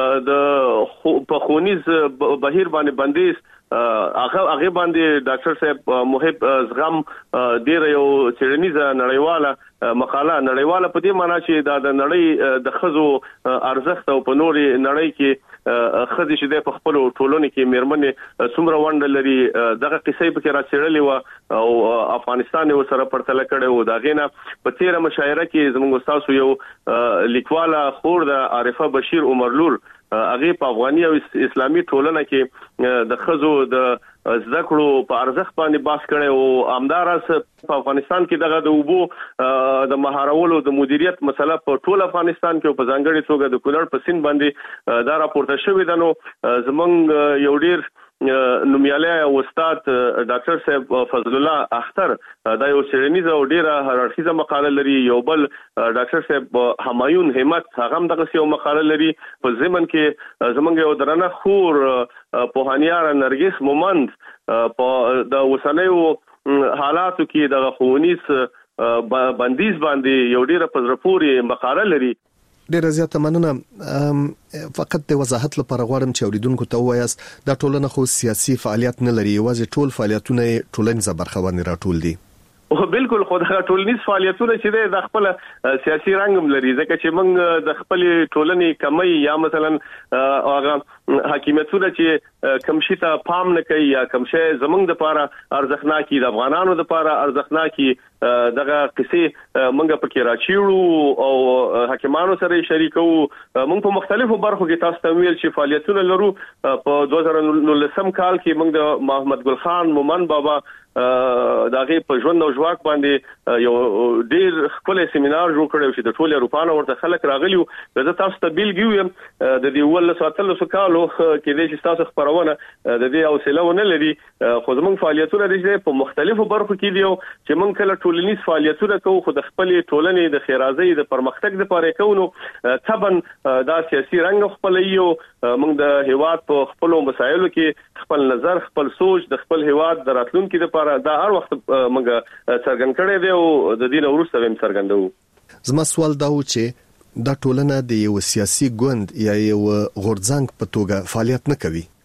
د په خونیز بهیر باندې بندیز هغه باندې ډاکټر صاحب محب زغم ډیر یو چیرنیزه نړیواله مقاله نړیواله په دې معنی چې د نړۍ د خزو ارزښت او په نوري نړۍ کې خزي چې په خپل ټولنې کې میرمنې څومره وند لري دغه قصې په کې راڅېړلې و او افغانستان یې سره پرتله کړي و دا غینه په تیره مشاعره کې زموږ استاد یو لیکواله خور د عارفه بشیر عمرلور هغه په افغاني او اسلامي ټولنه کې د خزو د زده کړو په ارزښت باندې بحث کړي او امدارس په افغانستان کې دغه د وبو د مهارولو د مدیریت مسله په ټول افغانستان کې په ځانګړي توګه د کونړ په سیند باندې دا راپورته شوی دی نو زمونږ یو ډیر نومیاله استاد ډاکټر صاحب فضل الله اختر دا یو سیرنیزه او ډیره هرارخیزه مقاله لري یو بل ډاکټر صاحب همایون همت هغه هم دغه یو مقاله لري په ضمن کې زمونږ یو درنه خور پوهانیار نرګس مومند په د وسنیو حالاتو کې د خونیس بندیز باندې یو ډیره پزرپوري مقاله لري ډیر زیاته مننه فقط د وضاحت لپاره غواړم چې اوریدونکو ته وایاست دا ټولنه خو سیاسي فعالیت نه لري یوازې ټول فعالیتونه ټولنیزه برخه باندې راټول دي او بالکل خو د ټولنیز فعالیتونه چې د خپل سیاسي رنګم لري ځکه چې موږ د خپل ټولنې کمی یا مثلا هغه حکومتونه چې کمشي ته پام نه کوي یا کمشه زمونږ د لپاره ارزښتناکي د افغانانو د لپاره ارزښتناکي دغه قصې موږ پکې راچیړو او حکیمانو سره شریکو موږ په مختلفو برخو کې تاسو ته ویل چې فعالیتونه لرو په 2019 کال کې موږ د محمد ګل خان مومن بابا داغه په ژوند او ژواک باندې یو ډیر خپل سیمینار جوړ کړو چې د ټول اروپانو ورته خلک راغلیو زه تاسو ته بیلګیو د دې ول ساتلو سکالو کې د تاسو خبرونه د دې حوصله ونه لري خو زموږ فعالیتونه د په مختلفو برخو کې دیو چې موږ کله ټولنیز فعالیتونه کوو خو د خپل ټولنې د خیرازۍ د پرمختګ لپاره کوو تبن دا سیاسي رنګ خپل یو موږ د هیواد په خپل مسایلو کې خپل نظر خپل سوچ د خپل هیواد د راتلونکو لپاره دا هر وخت موږ څرګند کړی دی او د دین وروسته هم څرګندو زما سوال دا و چې دا ټولنه د یو سیاسي ګوند یا یو غورځنګ په توګه فعالیت نه کوي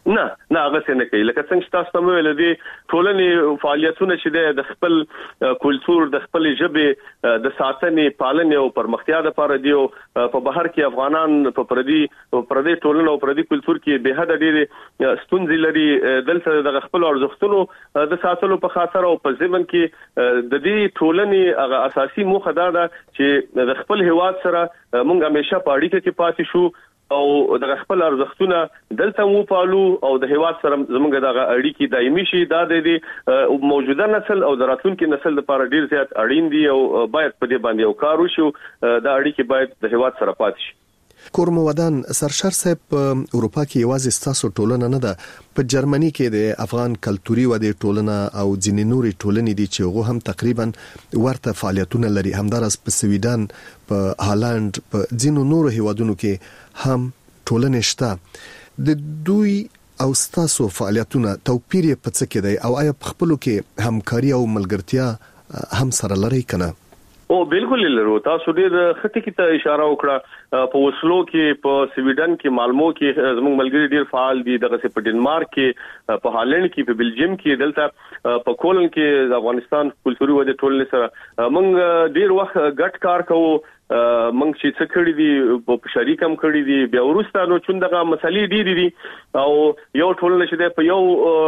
نه هغه څنګه کوي لکه څنګه تاسو ته ویل دي ټولنې فعالیتونه چې د خپل کلچر د خپل ژبه د ساتنې پالنې او پرمختیا لپاره دی په بهر کې افغانان په پردي ټولنه او پردي کلچر کې به حد ډېر ستونزې لري دلته د خپل ارزښتونو د ساتلو په خاطر او په ځمن کې د دې ټولنې هغه اساسي موخه دا ده چې د خپل هیواد سره موږ همیشه په اړیکه کې پاتې شو او د خپل ارزښتونه دلته مو پالو او د هیواد سره زموږ د اړیکې دایمي شي دا د موجوده نسل او د راتلونکي نسل لپاره ډیر زیات اړین دي او باید په دې باندې یو کار وشي د اړیکې باید د هیواد سره پاتې شي. کورمودان سرشار صاحب په اروپا کې یوازې ستاسو ټولنه نه ده، په جرمني کې د افغان کلتوري ودې ټولنه او ځینې نوري ټولنې دي چې هغه هم تقریبا ورته فعالیتونه لري. همدارس په سویډن، په هالند، په ځینو نورو هیوادونو کې هم ټولنې شته. د دوی او ستاسو فعالیتونه توپیر په څه کې دی او آیا په خپلو کې همکاري او ملګرتیا هم سره لري کنه؟ او بالکل لرو. تاسو ډېر خطي کې ته اشاره وکړه. په وسلو کې، په سویډن کې، مالمو کې زموږ ملګري ډېر فعال دي. دغه په ډنمارک کې، په هالند کې، په بلجیم کې، دلته په کولن کې د افغانستان کلتوري ودې ټولنې سره موږ ډېر وخت ګډ کار کوو. موږ چې څه کړی دي په شریک هم کړی دي. بیا ورسته نو چې دغه مسلې ډېرې دي او یو ټولنه چې په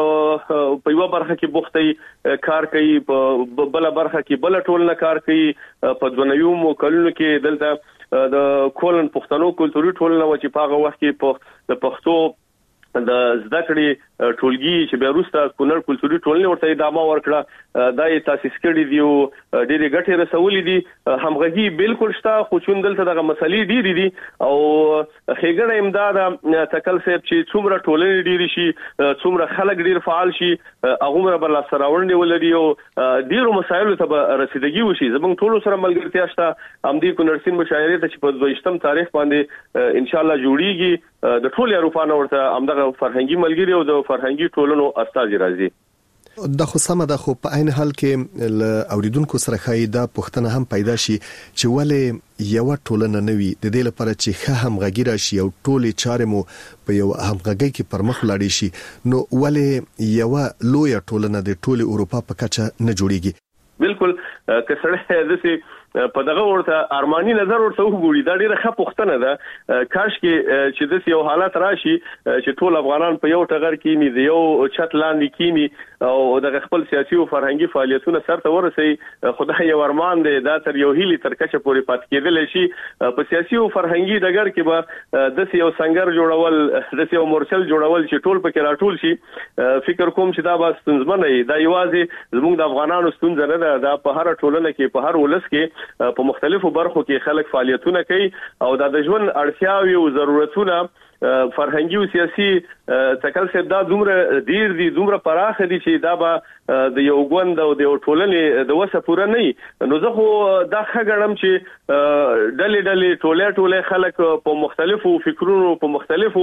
یو برخه کې بوختي کار کوي، په بل برخه کې بل ټولنه کار کوي. په دونیوم کلونو کې دلته د کولن پښتنو کلتوري ټولنه و چې په هغه وخت کې د پښتو د زده کړې ټولګي چې بیا وروسته کونړ کلتوري ټولنې ورته ادامه ورکړه. دا یې تاسیس کړی دی او ډېرې ګټې رسولې دي. همغږي بالکل شته، خو چون دلته دغه مسلې ډېرې دي او ښېګڼه امداد تکل صاحب چې څومره ټولنې ډېرې شي، څومره خلک ډېر فعال شي، هغومره به لاسته راوړنې ولري او ډېرو مسایلو ته به رسیدګي وشي. زموږ ټولو سره ملګرتیا شته. همدې کونړ سیند مشاعرې ته چې په 22 تاریخ باندې انشاءالله جوړیږي، د ټول اروپا نه ورته همدغه فرهنګي ملګري او د فرهنګي ټولنو استازي راځي. د خو سم د خو په عین حال کې اوریدونکو سره خای دا پښتنه هم پیدا شي چې ولې یو ټولنه نوي د دې لپاره چې ښه همغږي راشي او ټولې چارې مو په یو همغږي کې پرمخ لاړ شي، نو ولې یو لوی ټولنه د ټوله اروپا په کچه نه جوړیږي؟ بالکل که سره دسي په دغه ورته ارماني نظر ورته وګوري دا ډیره ښه پوښتنه ده. کاش کې چې د یو حالت راشي چې ټول افغانان په یو ټغر کې ني د یو چت لاندې کینی او د خپل سیاسي او فرهنګي فعالیتونو سره ورسي. خدای یو ارمان دی دا تر یو هیلي تر کچه پورې پات کېدل شي. په سیاسي او فرهنګي ډګر کې به د یو څنګه جوړول، د یو مورچل جوړول چې ټول پکې راټول شي. فکر کوم چې دا به ستونزمن نه دا یوازې زموږ د افغانانو ستونزه نه ده. دا په هر ټولنه کې، په هر ولس کې، په مختلفو برخو کې خلک فعالیتونه کوي او د ژوند اړتیاوې او ضرورتونه فرهنګي او سیاسي تکل څه دا دومره ډیر دي، دومره پراخ دي چې دا به د یو غوند او د یو ټولنې د وسه پوره نه. نو زه خو دا ښه ګڼم چې ډلې ټوله خلک په مختلفو فکرونو، په مختلفو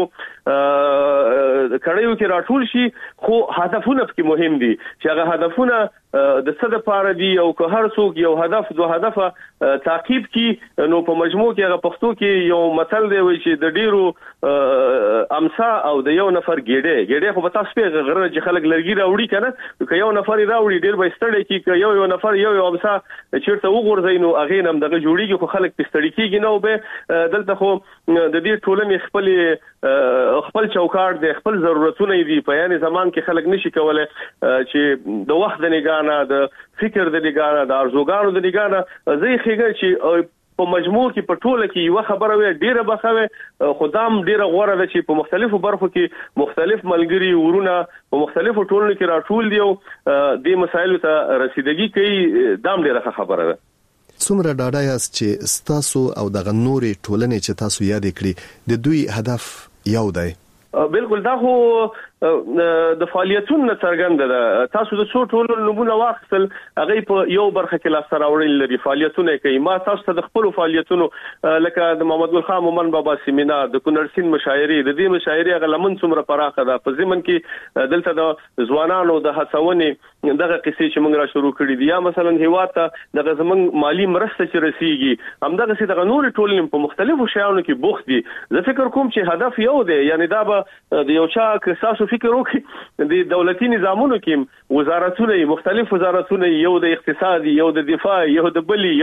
کړیو کې راټول شي، خو هدفونه پکې مهم دي چې هغه هدفونه د څه لپاره دي او که هر څوک یو هدف دوه هدفه تعقیب کی. نو په مجموع کې هغه پښتو کې یو مثل دی وایي چې د ډیرو امسا او د یو نفر ګډه خو په تاسو په غره چې خلک لرګي راوړي کنه، که یو نفر راوړي ډیر به ستړي کی، که یو نفر یو امسا چیرته وګورځي نو هغه نم دغه جوړیږي، خو خلک پستړي کیږي. نو به دلته خو د دې ټولنې خپل چوکاټ دی، خپل ضرورتونه دي. په یعنی زمان کې خلک نشي کولای چې د وخت د نگانه، د فکر د نگانه، د ارزوګانو د نگانه زه ښیګم چې په مجموع کې په ټوله کې یو خبره وي ډیره بخوي خدام ډیره غوړه ده چې په مختلفو برخو کې مختلف ملګری ورونه په مختلفو ټولنو کې راټول دي او د مسایلو ته رسیدګي کوي. دام ډیره خبره ده. څومره ډاډه یاست چې ستاسو او د نورې ټولنې چې تاسو یاد کړی د دوی هدف یو دی؟ بالکل دا خو د فعالیتونو څرګنده ده. تاسو د څو ټولو نمونه واخیستل هغه په یو برخه کې لاس راوړل لري فعالیتونه کوي. ما تاسو ته د خپل فعالیتونو لکه د محمد ګل خان مومن بابا سیمینار د کونړ سیند مشاعري د دې مشاعري هغه لمن څومره پراخه ده په ځمن کې دلته د ځوانانو د هڅونې دغه قصې چې موږ را شروع کړې دي یا مثلا هیواد ته دغه زمنګ مالی مرسته چې رسیږي همدغه سي دغه نور ټولنې په مختلفو شیانو کې بوخت دي. زه فکر کوم چې هدف یو دی یعنی دا به د یو چا کساسو فکر وکړي د دولتي نظامونو کې وزارتونه مختلف وزارتونه یو د اقتصادي یو د دفاع یو د بلی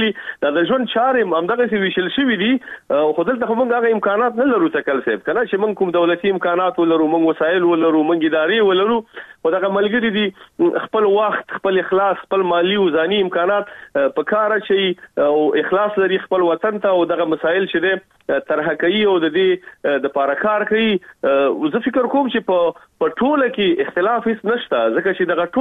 د ژوند چارې همدغه سي ویشل شوی دي خو دلته موږ هغه امکانات نه لرو تکل سیب کنه چې موږ کوم دولتي امکانات ولرو موږ وسایل ولرو موږ اداري ولرو او دغه ملګری دي خپل وخت خپل اخلاص خپل مالی او ځاني امکانات په کار شي او اخلاص لري خپل وطن ته او دغه مسایل چې د طرح کوي او د دې د پارکار کوي. زه فکر کوم چې په ټوله کې اختلاف هیڅ نشته ځکه چې دغه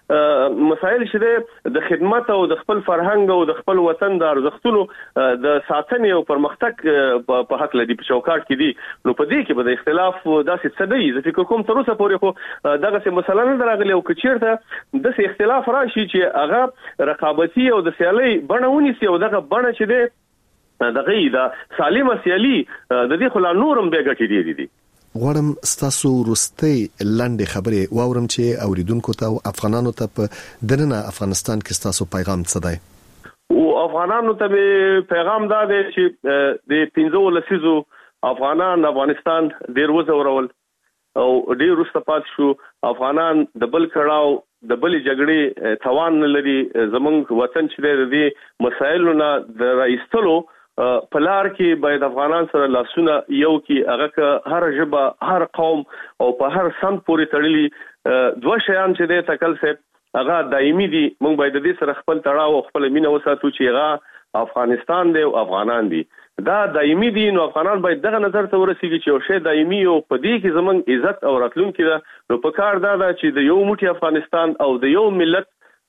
ټول مسایل چې د خدمت او د خپل فرهنګ او د خپل وطن د ارزښتونو د ساتنې او پرمختګ په حق لدی په چوکاټ کې دي نو په دې کې به د اختلاف داسې څه دی. زه فکر کوم تر اوسه پورې خو دغه څه مثلا نه راغلی او کچیرته د اختلاف راشي چې هغه رقابتي او د سیالي بڼهونی سي او دغه بڼه چې ده دغه د سالمه سیالي د دې خلا نورم به ګټي دي. غواړم ستاسو ورستۍ لاندې خبرې واورم چې اوریدونکو ته او افغانانو ته په دننه افغانستان کې ستاسو پیغام څه دی؟ او افغانانو ته پیغام دا دی چې د 15 لسیزو افغانان افغانستان ډیر وزورول او ډیر وروسته پات شو. افغانان د بل کړهو د بلې جګړې توان لري زمونږ وطن چې د مسایلو نه د رئیستلو په لار کې باید افغانان سره لاسونه یو کې هغه هر ژبه هر قوم او په هر سمت پورې تړلي دوه شیان چې د تکل سه هغه دایمي دي. موږ باید د دې سره خپل تړاو او خپل مینه وساتو چې هغه افغانستان دی او افغانان دي دا دایمي دي. نو افغانان باید دغه نظر ته ورسیږي چې او شی دایمي او په دې کې زمونږ عزت او راتلونکي ده. نو په کار دا چې د یو موټي افغانستان او د یو ملت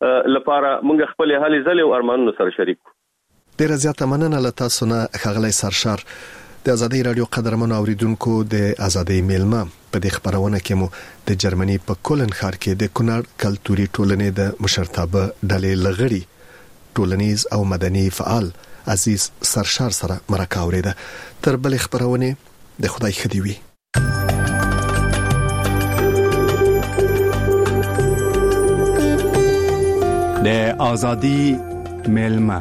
لپاره موږ خپل هلي ځلې او ارمانونه سره شریک کړو. ډیر زیاته مننه له تاسو نه ښاغلی سرشار. د ازادي رادیو قدرمنو اوریدونکو د ازادي میلمه په دې خبرونه کې مو د جرمني په کولن ښار کې د کونړ کلتوري ټولنې د مشرتابه ډلې لغړي ټولنیز او مدني فعال عزیز سرشار سره مرکه اوریده. تر بل خبرونه د خدای خدي وي. د ازادي میلمه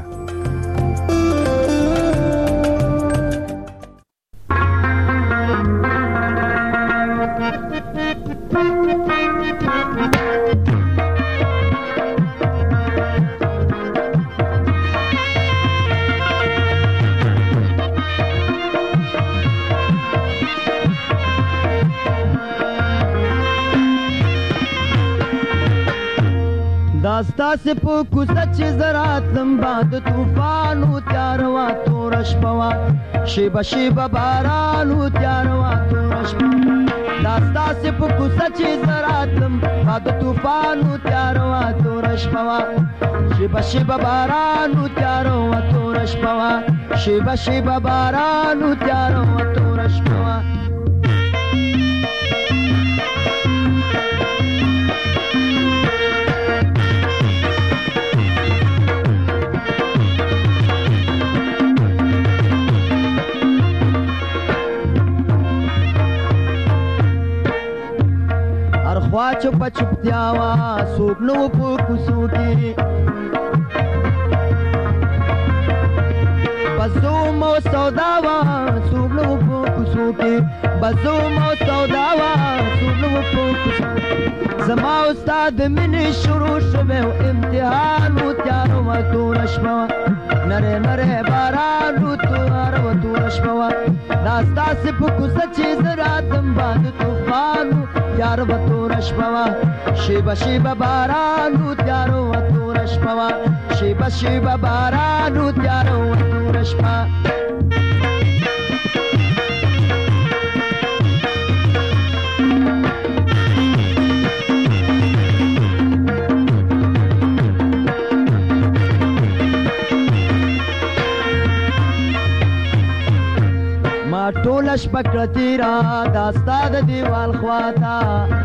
داستا سے پوکو سچ زراتم باد طوفانو تیاروا تورش پوا شیبا شیبا بارانو تیاروا تورش پوا داستا سے پوکو سچ زراتم باد طوفانو تیاروا تورش پوا شیبا شیبا بارانو تیاروا تورش پوا شیبا شیبا بارانو تیاروا تورش پوا خوا چپ چپتیا وا سوک نو په کوسو کې بزو مو سودا وا سوک نو په کوسو کې بزو مو سودا وا سوک نو په کوسو زما استاد من شروع شوه امتحان و تیار و تورش موا نره نره باران و تور و تورش موا داستا سے په سچ زراتم باد طوفان یار و تورش پوا شیبا شیبا بارانو تیارو و تورش پوا شیبا شیبا بارانو تیارو و تورش پوا ما ټول ټول شپکړتی را دا ستاد دیوال خواتا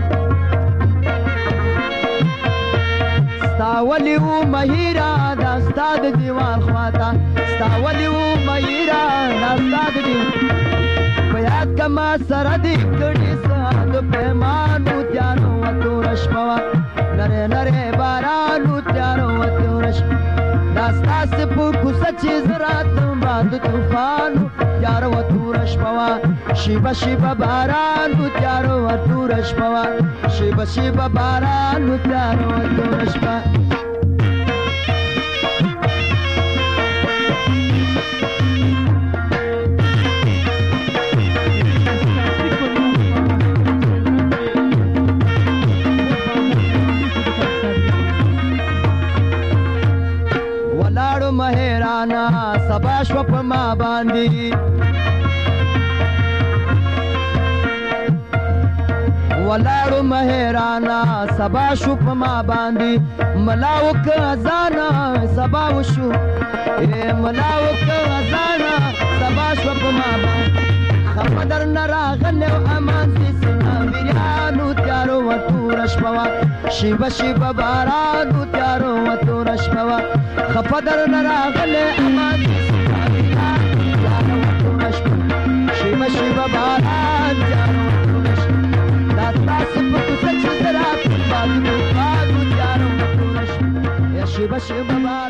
ستاولی و مهیرا دا ستاد دیوال خواتا ستاولی و مهیرا دا ستاد دیوال بیاد کما سردی کڑی ساد پیمانو تیارو و تورش پوا نره نره بارانو تیارو و تورش داستا سپو کوسه چیز راتم باد طوفانو تیارو و تورش پوا شیبا شیبا بارانو تیارو و تورش پوا شیبا شیبا بارانو تیارو و تورش پوا مهرانا سبا شو په ما باندې ولاړو مهرانا سبا شو په ما باندې ملاوک ازانا سبا وشو ملاوک ازانا سبا شو په ما باندې خبر نراغلو امان دې سنا ویانو تیارو و تورش پوا شیبا شیبا بارانو تیارو و تورش پوا خبر نراغلو امان دې سنا ویانو تیارو و تورش پوا شیبا شیبا باران تیارو و تورش دا تاسو په څه چې درات باندې تیارو و تورش یا شیبا شیبا